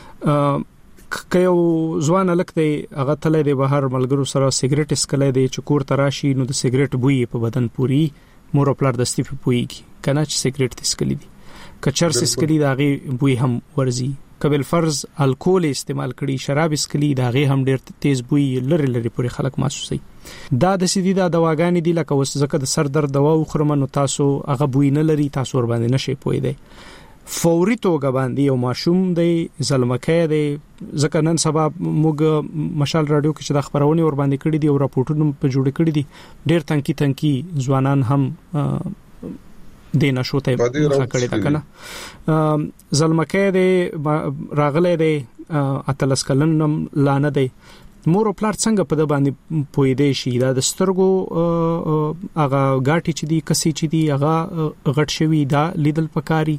که یو ځوان لکه هغه تلې د بهر ملګرو سره سیګریټ اسکلې دی چې کور تراشي نو د سیګریټ بوی په بدن پوری مور او پلار دستي په پويږي کنه چې سیګریټ اسکلې دي کچر اسکلې داغي بوی هم ورزي قبل فرض الکول استعمال کړي شراب اسکلې داغي هم ډېر تیز بوی لری لری پوری خلک محسوسي. دا د سیدی دا دواګانی دي لکه وس زکه د سر درد دوا وخرمنو تاسو هغه بوی نه لري تاسو ور باندې نشي پوي دی فوري توګه باندې یو ماشوم دی زلمکه دی ځکه نن سبا موږ مشال رادیو کې چې د خبرونه ور باندې کړی دي او راپورټونه په جوړ کړی دي ډېر تنکی تنکی ځوانان هم د نشوته کړی تا کنه زلمکه دی راغله دی اتلس کلن لانه دی مور او پلار څنګه په د باندې پوي دی شي دا د سترګو هغه غاټي چې دی کسي چې دی هغه غټ شوی دا لیدل پکاري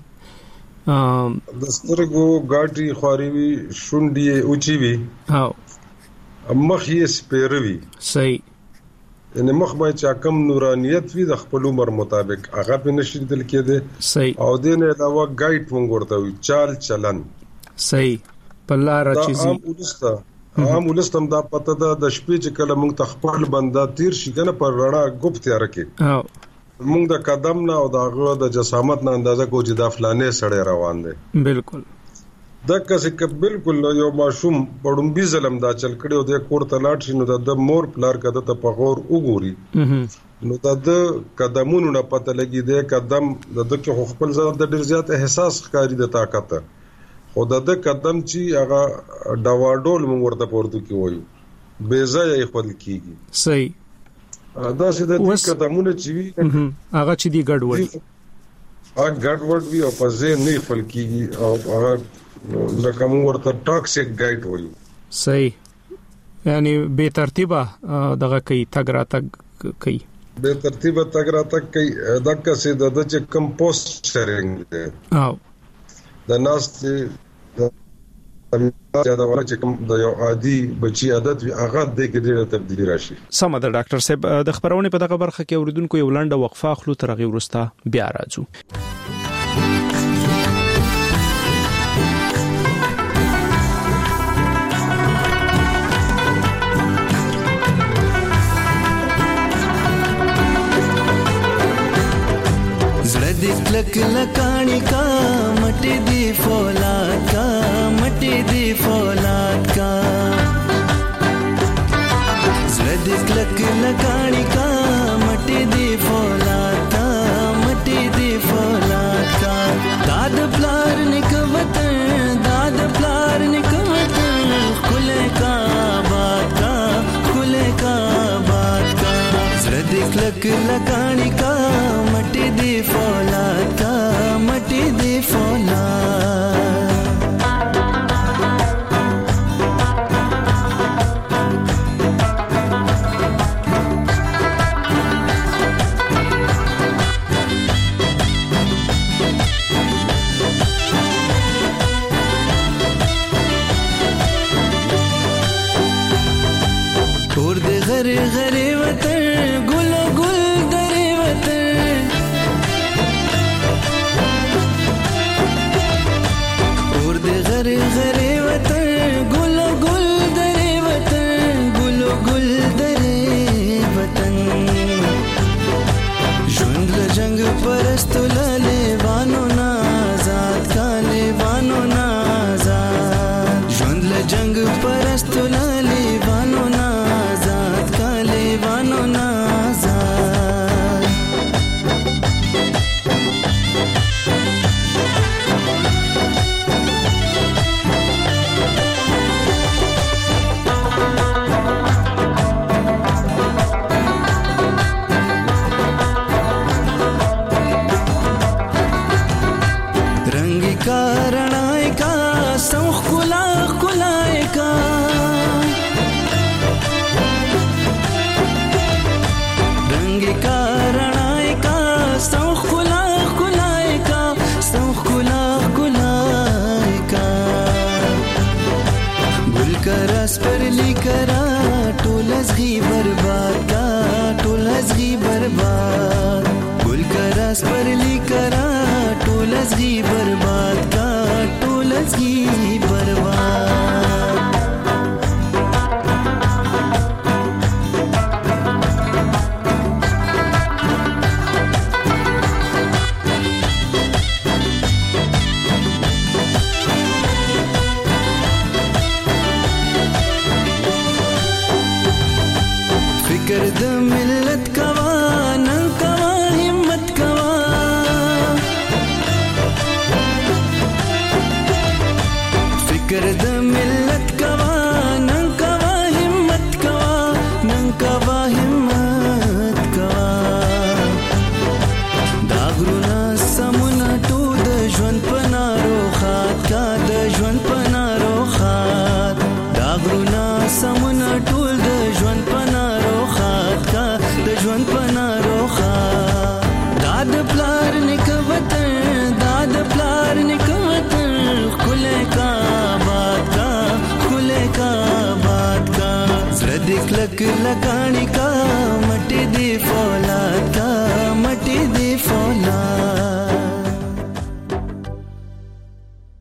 د سترګو غاټي خوري شونډي اوچي وي ها مخ یې سپیروي. صحیح. ان مخ باندې چا کم نورانیت وي د خپل عمر مطابق هغه په نشیدل کېده. صحیح. او دینه علاوه ګایډ مونږ ورته وي چال چلن. صحیح. په لار چیزي عام ولسته عام ولستم دا پته ده د شپې چې کله موږ تخپل بندا تیر شي کنه پر رڼا ګوپ تیار کې او موږ د قدم نه او د غو د جسامت نه اندازه کو چې دا فلانې سړی روان دی بالکل دا کسې ک بالکل یو ماشوم پړم بي ظلم دا چل کړو د کور ته لاټ شي نو د مور پلار کده ته په غور وګوري نو د قدمونو نه پته لګي د قدم د کې خپل ځان د ډیر زیات احساس ښکاری د طاقت خو د قدم چې هغه ډواډول موږ ورته پورته کی وایو بے ځای خپل کیږي صحیح دا چې د قدمونو چې وی هغه چې دی ګډوډ هغه ګډوډ وی او په ځای نه خپل کیږي او هغه لکه موږ ورته ټاکسیک ګایډ وایو صحیح یعنی بے ترتیبه دغه کوي تګ را تګ کوي بے ترتیبه تګ را تګ کوي دغه څه د چې کمپوسټرینګ دی او د ناس دا ولا چې کوم د یو عادي بچي عادت وي هغه د کې ډېره تبدیلی راشي. سم ده ډاکټر صاحب د خبرونه په دغه برخه کې اوریدونکو یو لنډه وقفه اخلو تر هغه وروسته بیا راځو. زړه دې کلک لکانی کا مټې دی فولاد کا مټې دی فولاد کا زړه دې کلک لکانی کا مټې دی فولاد کا مټې دی فولاد کا داد پلار نکوت داد پلار نکوت کله کا بات کا کله کا بات کا زړه دې کلک لکانی کا مټې دی فولاد کا مټې دی فولاد اور دې غر غر وطن ګل ګل درې وطن اور دې غر غر وطن ګل ګل درې وطن ګل ګل درې وطن ژوند له جنگ پرست لاله وانو نا آزاد کاله وانو نا آزاد ژوند له جنگ پرست لاله وانو نا وانو نازاد रंग का रणाय का सौख कुला कुलाय का रंग का रणाय का सौख कुला कुलाय का सौख कुला कुलाय का गुल का रस पर लिकरा टोलसगी बर्बाद का टोलसगी बर्बाद गुल का रस पर लिकरा टोलसगी बर्बाद का टोलसगी बर्बाद फिकर द मिल्लत कवा न कवा हिम्मत कवा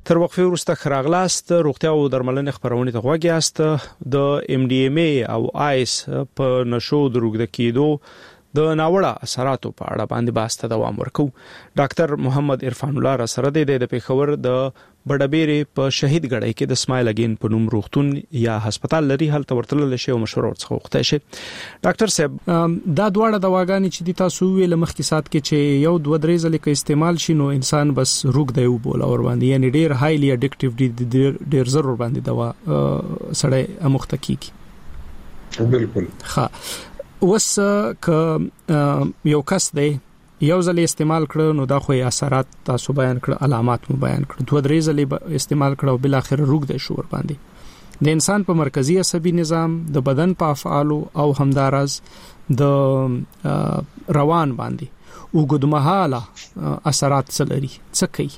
تر وقفه وروسته خراغلاست روغتیا او درملنې خبرونه ته غوږیاست د ام ډي ام ای او آیس په نشو دروغ د کېدو د ناوړه اثراتو په اړه باندې باسته دوام ورکو. ډاکټر محمد عرفان الله را سره د پیښور د بډبېری په شهید غړی کې د اسماعیل اگین په نوم روغتون یا هسپتال لري هلته ورتلل شي او مشوره ورڅخه وخته شي. ډاکټر صاحب دا دواړه دواګانې چې د تاسو ویل مخکې سات کې چې یو دوه درې ځله کې استعمال شي نو انسان بس روغ دی وبول اور باندې یعنی ډیر هایلی اډکټیو دي ډیر ضرر باندې دوا سړی امخته کیږي. بالکل ها وس ک یو کس دی یو ځل استعمال کړو نو دا خو اثرات تاسو بیان کړ علامات مو بیان کړ دوه درې ځل استعمال کړو بل اخر روغ دی شو ور باندې د انسان په مرکزی عصبي نظام د بدن په افعالو او همدارز د روان باندې وګدمحاله اثرات څلري څه کوي.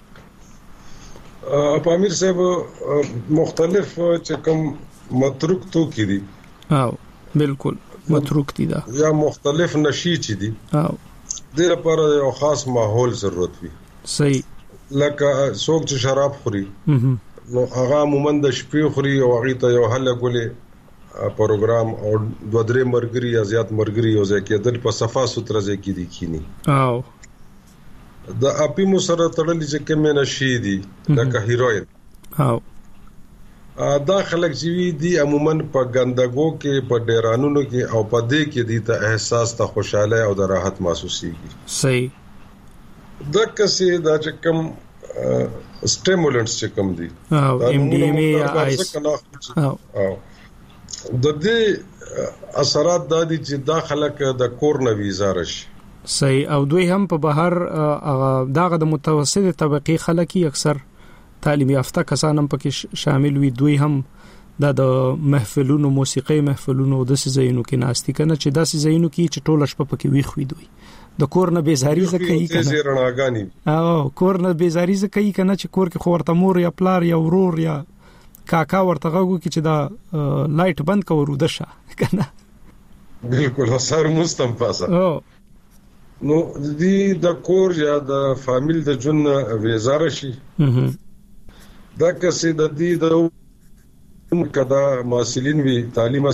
په امیر صاحب مختلف چې کوم متروک تو کې دي او بالکل متروک دي دا یا مختلف نشي چې دي او د لپاره یو خاص ماحول ضرورت وي. صحیح لکه څوک چې شراب خوري نو هغه عموما د شپې خوري او هغه ته یو حل غولې پروګرام او دوه درې مرګري یا زیات مرګري او ځکه د په صفه ستر ځکه دي کینی او د اپی مو سره تړلې چې کوم نشي دي لکه هیروین او دا خلک چې دي عموما په ګندګو کې په ډیرانونو کې او په دې کې دي ته احساس ته خوشاله او د راحت محسوسيږي. صحیح د کسي دا چې کوم سټیمولنټس چې کوم دي او ام ډي ام ای آیس او د دې اثرات د دې چې داخله د کورن ویزا راشي. صحیح او دوی هم په بهر داغه د متوسطه طبقه خلک اکثر تعلیم یافته کسان هم پکې شامل وي دوی هم د محفلونو موسیقي محفلونو د سيزینو کې ناشتي کنه چې د سيزینو کې چې ټول شپه پکې وی خوې دوی د کور نه بیزاری زکه کوي کنه زیرناګانی او کور نه بیزاری زکه کوي کنه چې کور کې خورته مور یا پلار یا ورور یا کاکا ورته غوږو کې چې دا لایټ بند کورو دشه کنه بالکل سر مستم پاسه او نو دې د کور یا د فامیل د جن وزاره شي دا کسي د دې د کدا ماسلین وی تعلیم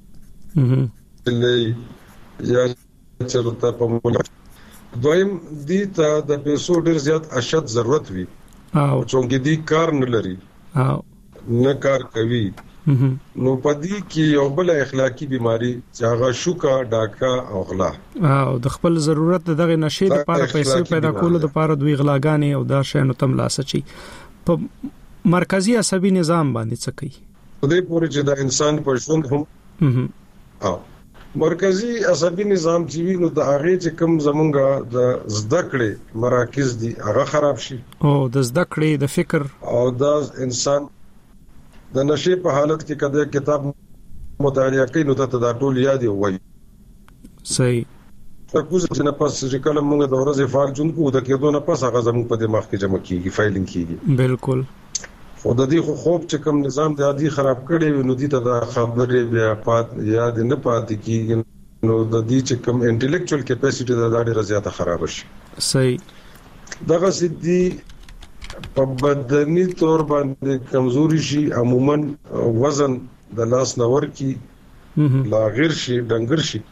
لې یا چرته په مولا دویم دې ته د پیسو ډیر زیات اشد ضرورت وی او چې دې کار نه لري او نه کار کوي نو پدې کې یو بل اخلاقی بیماری چې هغه شوکا ډاکا او غلا او د خپل ضرورت دغه نشي د لپاره پیسې پیدا کول د لپاره دوی غلاګانې او دا شینو تم لاسچي په مرکزی عصبي نظام باندې څه کوي په دې پورې چې د انسان په ژوند هم او مرکزی عصبي نظام چې وینو د هغه چې کوم زمونږه د زده کړې مراکز دي هغه خراب شي او د زده کړې د فکر او د انسان د نشي په حالت کې کده کتاب مطالعه کوي نو ته دا ټول یاد وي. صحیح تاسو چې نه پاس چې کله موږ د ورځې فعال جون کو د کېدو نه پاس هغه زموږ په دماغ کې جمع کیږي فایلینګ کیږي. بالکل خو د دې خو خوب چې کوم نظام د عادي خراب کړي نو دي ته د خبرې بیا پات یاد نه پاتې کیږي نو د دې چې کوم انټلیکچوال کیپاسټي د ډېر زیاته خراب شي. صحیح دغه سدي په بدني تور باندې کمزوري شي عموما وزن د لاس نور کی لا غیر شي ډنګر شي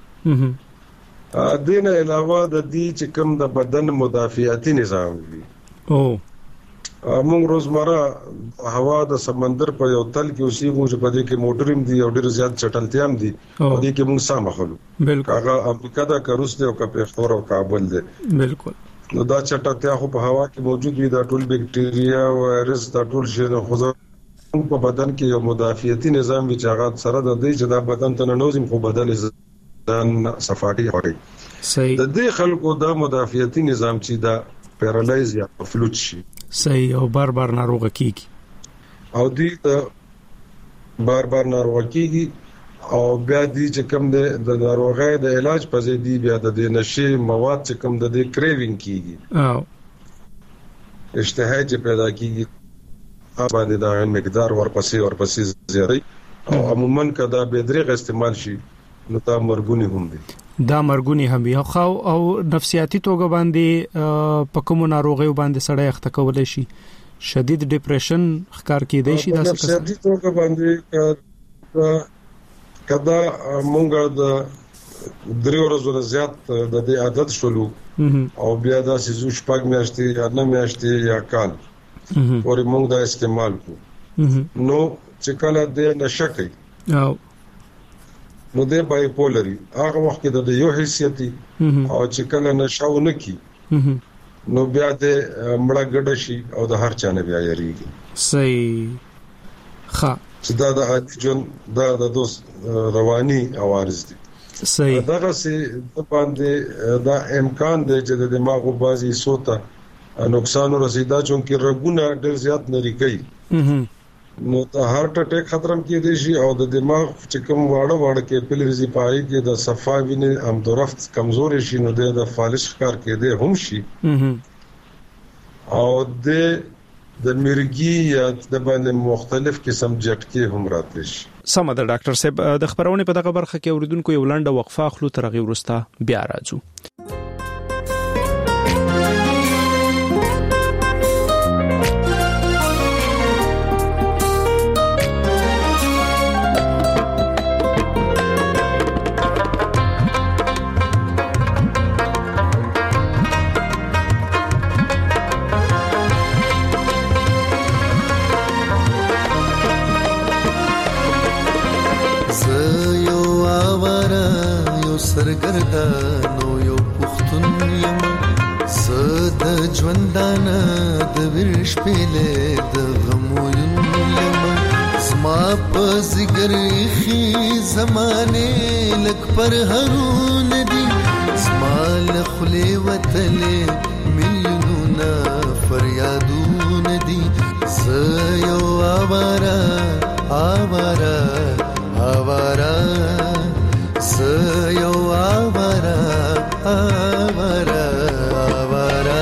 ا دینه علاوه د دې چې کوم د بدن مدافعتي نظام وي او موږ روزمره هوا د سمندر په یو تل کې اوسېږو چې په دې کې موټریم دي او ډېر زیات چټلتیا هم دي او دې کې موږ سامخلو بالکل هغه امریکا دا کروس دی او کپېختور او کابل دی بالکل نو دا چټلتیا خو په هوا کې موجود وي دا ټول بکټیریا او وایرس دا ټول شي نو خو په بدن کې یو مدافعتي نظام وي چې هغه سره د دې چې دا بدن ته ننوزم خو بدن ځان صفاټي کوي. صحیح د دې خلکو دا مدافعتي نظام چې دا پیرالایز یا فلوت شي صحیح او بار بار ناروغ کیږي او دې بار بار ناروغ کیږي او بیا دې چې کوم د ناروغۍ د علاج په ځای دی بیا د نشي مواد چې کوم د دې کریوینګ کیږي او اشتها چې پیدا کیږي باندې دا مقدار ورپسې ورپسې زیاتې او عموما کدا به درې استعمال شي نو تا مرګونی هم دي دا مرګونی هم وي خو او نفسیاتي توګه باندې په کوم ناروغي باندې سړی اخته کولای شي شدید ډیپریشن ښکار کېدای شي دا څه نفسیاتي توګه باندې کدا مونږه د درې ورځې نه زیات د دې عادت شولو او بیا دا سيزو شپږ میاشتې یا نه میاشتې یا کال پورې مونږ دا استعمال کو نو چې کله دې نشه کوي او نو دې بای پولري هغه وخت کې د یو حیثیتي او چې کله نشه ونه کی نو بیا دې مړه ګډ شي او د هر چا نه بیا یریږي صحیح ښه چې دا د جون دا د دوست رواني عوارض دي صحیح دا سي د باندې دا امکان دی چې د دماغ بازي سوتا نقصان رسیدا چونکه رګونه ډېر زیات نری کوي نو ته هارت اٹیک خطرم کې دي شي او د دماغ چې کوم واړه واړه کې پلرزي پای کې د صفا ویني هم درفت کمزوري شي نو د فالش ښکار کې دي هم شي او د د مرګي یا د باندې مختلف قسم جټکي هم راتلی شي. سم ده ډاکټر صاحب د خبرونه په دغه برخه کې اوریدونکو یو لنډه وقفه خلو تر غي ورسته بیا راځو. سرګردانو یو پختون یم زد ژوندانه د ورش پله د غموین یم زما په زګر خي زمانه لک پر هرون دي زما لخلي وتله مليونه فریادون دي زيو اوارا اوارا اوارا زيو اوارا اوارا اوارا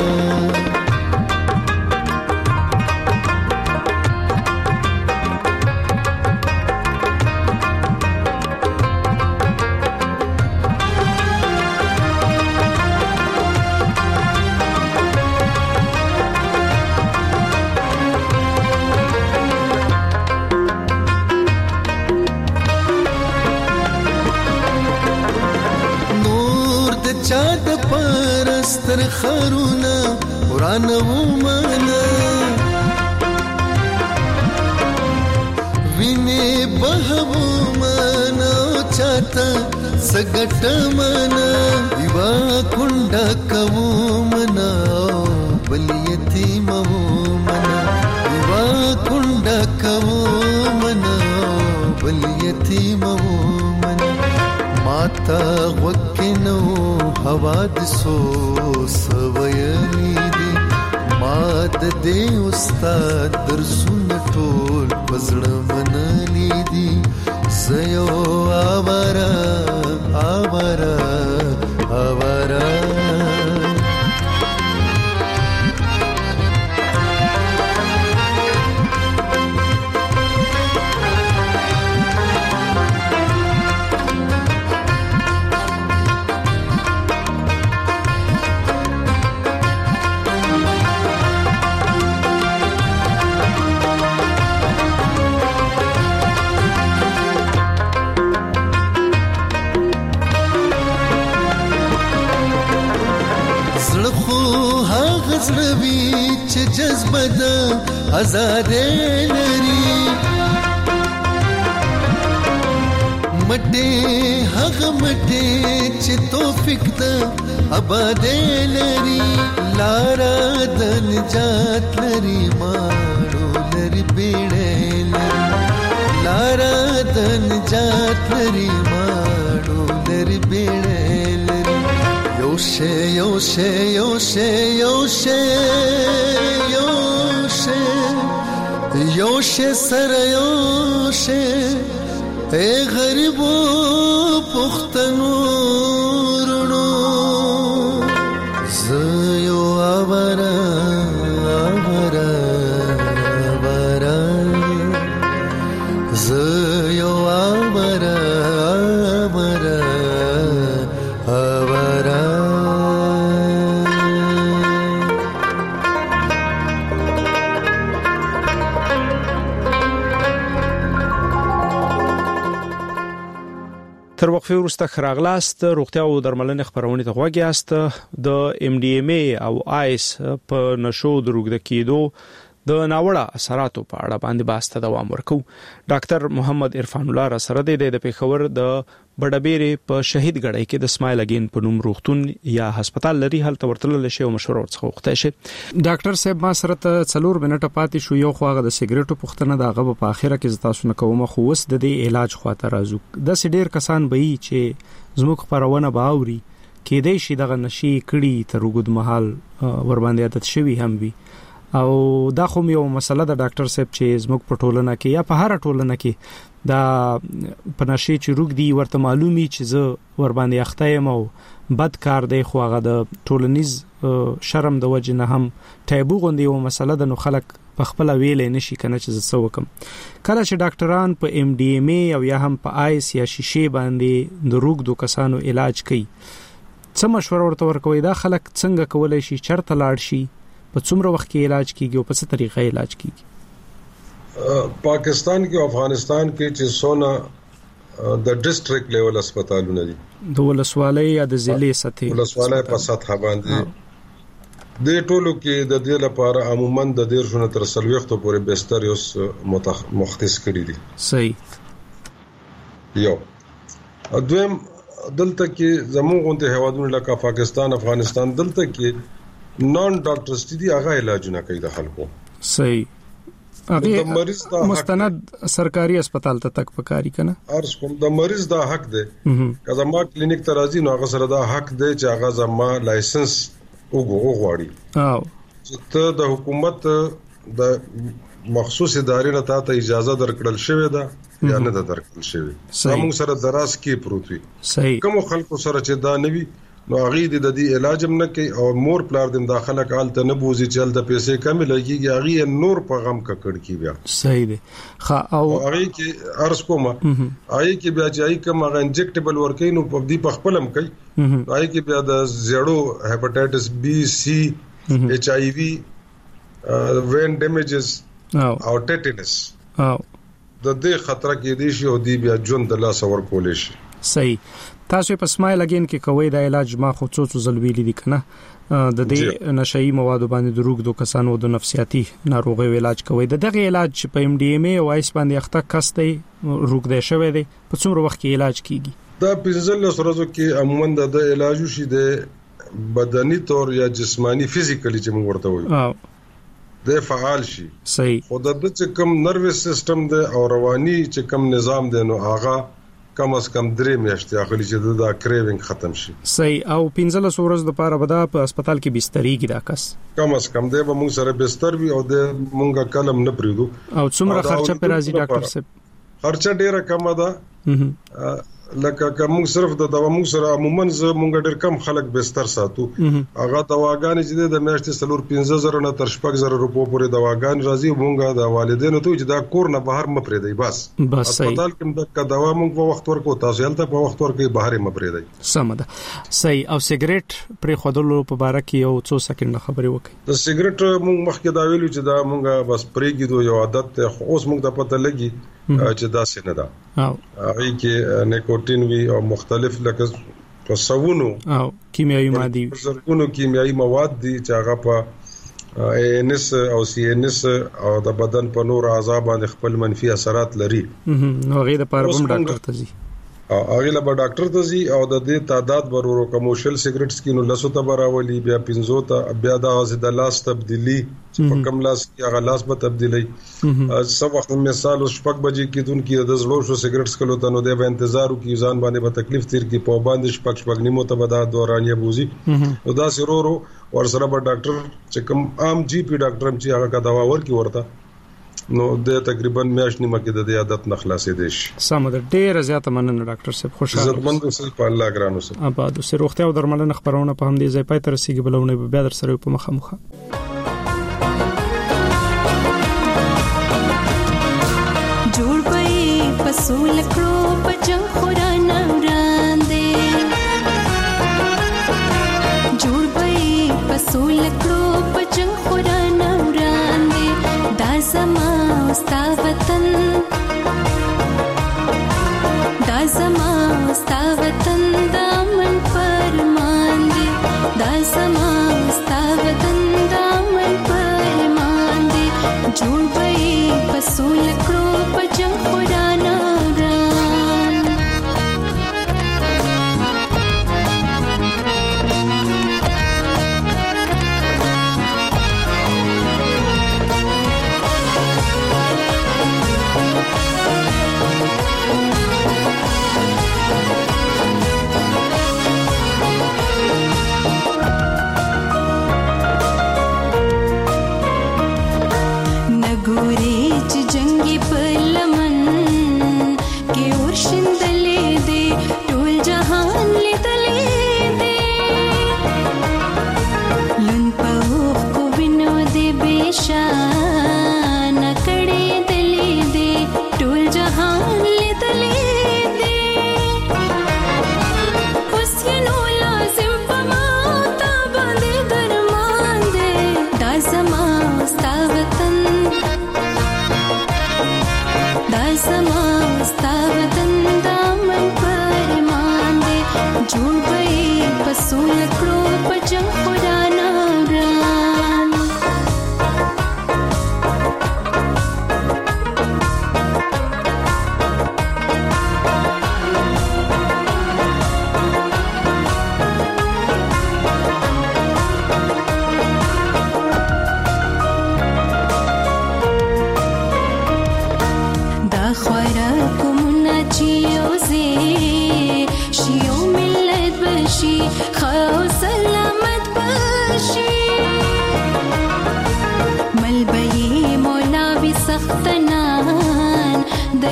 چاد پرستر خرونا قرآن ومانا وینه بهو مانا چاته سګټ مانا دیوا کونډه کوو منا بل یتیم وو منا دیوا کونډه کوو منا بل یتیم وو منا ماتا وکنو حوادثو سویلی دی ماد دی استاد درسون ټول پزړه منلی دی زيو آوارا آوارا آوارا زړوي چې جذبه ده آزاد لري مټه هغه مټه چې توفیق ده آباد لري لارا د نجات لري ماړو لري بیړې لري لارا د نجات لري ماړو لري بیړې لري یوشه یوشه یوشه یوشه یوشه یوشه سره یوشه اے غریبو پختنو رونو زيو آوارا آوارا آوارا زيو آوارا آوارا آوارا وقفه وروسته خراغلاست روغتیا او درملنې خبرونه ته غوږیاست د ام ډي ام ای او آیس په نشو دروغ د کېدو د ناوړه اثراتو په اړه باندې باسته دوام ورکو. ډاکټر محمد عرفان الله را سره د پیښور د بډبېری په شهید غړی کې د اسماعیل اگین په نوم روغتون یا هسپتال لري هلته ورتلل شي او مشوره ورڅخه وخته شي. ډاکټر صاحب ما سره ته څلور منټه پاتې شو، یو خواغه د سیګریټو پختنه د غو په اخره کې تاسو نه کومه خو وس د دې علاج خواته راځو. د سډیر کسان به یي چې زموږ خبرونه باوري کې دې شي دغه نشي کړي تر وګد محل ور باندې عادت شوی هم وي او دا خو یو مسله د ډاکټر صاحب چې زموږ په ټولنه کې یا په هر ټولنه کې دا پناشي چې روګ دی ورته معلومي چې زه ور باندې اخته یم او بد کار دی خو هغه د ټولنیز شرم د وجه نه هم ټایبو غوندي یو مسله د نو خلک په خپل ویلې نشي کنه چې زه څه وکم. کله چې ډاکټران په ام ډي ام ای او یا هم په آیس یا شیشې باندې د روګ دو کسانو علاج کوي څه مشوره ورته ورکوي؟ دا خلک څنګه کولای شي چرته لاړ شي، په څومره وخت کې علاج کیږي او په څه طریقه علاج کیږي؟ پاکستان کې او افغانستان کې چې سونه د ډیسټریکټ لیول هسپتالونه دي، د ولسوالۍ یا د ضلع سطحي ولسوالۍ په سطح باندې د ټولو کې د دې لپاره عموما د ډیر شونه تر سلويختو پورې بستر یوس مختص کړی دي. صحیح. یو دویم دلته کې زموږ غونډه هوادونه لکه پاکستان افغانستان دلته کې نان ډاکټرز دي هغه علاجونه کوي د خلکو. صحیح. هغه مستند سرکاري هسپتال ته تک پکاري کنه ارس کوم د مریض دا حق دی که زما کلینیک ته راځي نو هغه سره دا حق دی چې هغه زما لایسنس وګوري او چې ته د حکومت د مخصوص ادارې نه ته اجازه درکړل شوې ده یا نه درکړل شوې موږ سره دراز کې پروت وي. صحیح. کوم خلکو سره چې دا نوي نو هغه د دې علاج هم نه کوي او مور پلار دم داخله کال ته نه بوزي چې د پیسې کم لګيږي هغه نور په غم ککړ کی بیا. صحیح دی. خا او هغه کې ارس کومه هغه کې بیا چې کوم هغه انجکټیبل ورکې نو په دې په خپلم کوي هغه کې بیا د زیړو هپاتایټس بی سی ایچ آی وی وین ډیمیجز او ټیټنس او د دې خطر کې دي شي او دی بیا جون د لاس ور کولې شي. صحیح. تاسو په اسماعیل اگین کې کوي دا علاج ما خو څو څو زلویلې دي کنه د دې نشئی موادو باندې د روغ دو کسانو د نفسیاتي ناروغیو علاج کوي. د دغه علاج په ام ډي ام ای او آیس باندې اخته کسته روغ دی شوی دی په څومره وخت کې علاج کیږي؟ دا پنځلس ورځو کې عموما د علاج شي د بدني تور یا جسمانی فزیکلی چې موږ ورته وایو د فعال شي. صحیح. خو د چې کوم نروس سیستم دی او رواني چې کوم نظام دی نو هغه کم از کم درې میاشتې اخلي چې دا کریوینګ ختم شي. صحیح. او پنځلس ورځې لپاره به دا په هسپتال کې بسترې کې دا کس کم از کم دی به موږ سره بستر وي او د موږ کلم نه پریدو. او څومره خرچه پر راځي ډاکټر صاحب؟ خرچه ډیره کم ده لکه کوم صرف د دوا موږ سره عموما زه موږ ډیر کم خلک بستر ساتو هغه دواګانې چې د میاشتې سلور پنځه زره نه تر شپږ زره روپو پورې دواګان راځي موږ د والدینو ته چې دا کور نه بهر مپرې دی بس بس. هسپتال کې د دوا موږ په وخت ورکو تاسو هلته په وخت ورکې بهر مپرې دی. سم ده. صحیح. او سیګریټ پر خودلو په باره کې یو څو سکند خبرې وکړي. د سیګریټ موږ مخکې دا ویلو چې دا موږ بس پرېږدو یو عادت ته اوس موږ د پته لګي چې دا څه نه ده. او هغه کې نیکوټین وی او مختلف لکه پسونو او کیمیاوي ماده زرګونو کیمیاوي مواد دي چې هغه په ای ان اس او سی ان اس او د بدن په نور اعضاء باندې خپل منفي اثرات لري. نو هغه د پاره هم ډاکټر ته ځي او هغه له ډاکټر ته ځي او د دې تعداد ورورو کمرشل سیګریټس کې نو لاسو ته براولي بیا پنځو ته بیا د غاز د لاس تبدیلی چې په کم لاس کې هغه لاس به تبدیلی سب وخت مثال شپږ بجې کې دن کې د زړو شو سیګریټس کلو ته نو د انتظار کی ځان باندې به تکلیف تیر کې په باندې شپږ شپږ نیمو ته به دا دورانیه بوزي او دا سرورو ور سره به ډاکټر چې کوم عام جی پی ډاکټر هم چې هغه کا دوا ورکی ورته نو د تقریبا میاشت نیمه کې د عادت نه خلاصې دي شي. سم ده. ډیر زیاته مننه ډاکټر صاحب. خوشاله زړمند اوسئ په الله ګران اوسئ. آباد اوسئ. روغتیا او درملنه خبرونه په هم دي ځای پای تر رسیدي بلونه به بیا در سره په مخه مخه جوړ پي پسول کړو پجن خورانه وړاندې جوړ پي پسول کړو پجن خورانه وړاندې دا زما ستا وطن دا زما ستا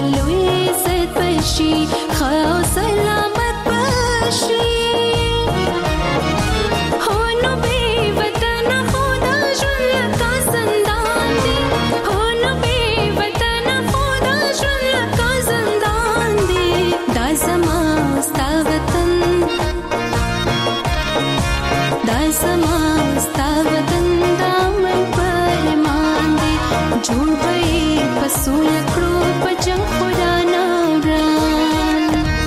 بلوي عزت بشي خو سلامت بشي هونو بي وطن خدا ژوند لکه زندان دی هونو بي وطن خدا ژوند لکه زندان دی دا زما ستا وطن دا زما ستا وطن دا من پرمان دی جوړ به پسول کړو په جنگ خدا نوران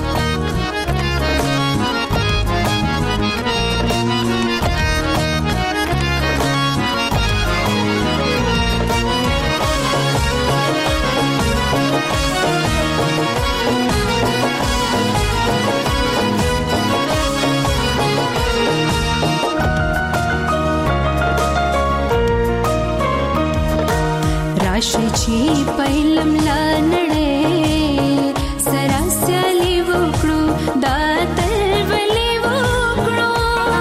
راشي چې پهلم لانړې سرا سالي وکړو دا تر ولي وکړو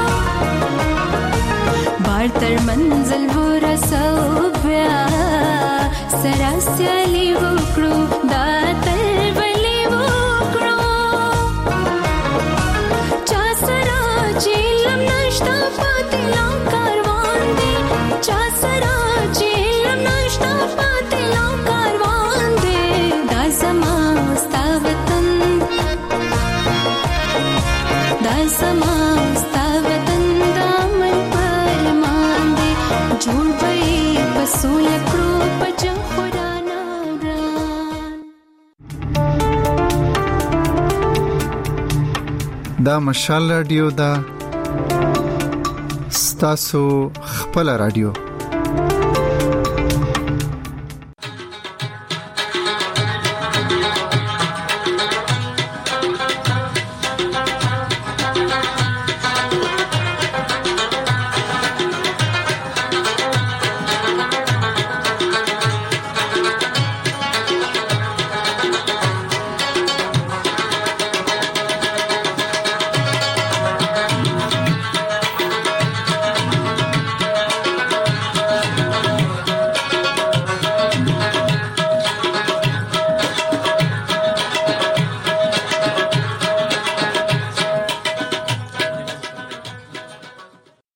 بار تر منزل ورسو بیا سرا سالي وکړو دا تر ولي وکړو چا سرا چې لم نشتا پاتې لا کاروان دی چا سرا چې لم نشتا دا مشال رادیو دا ستاسو خپل رادیو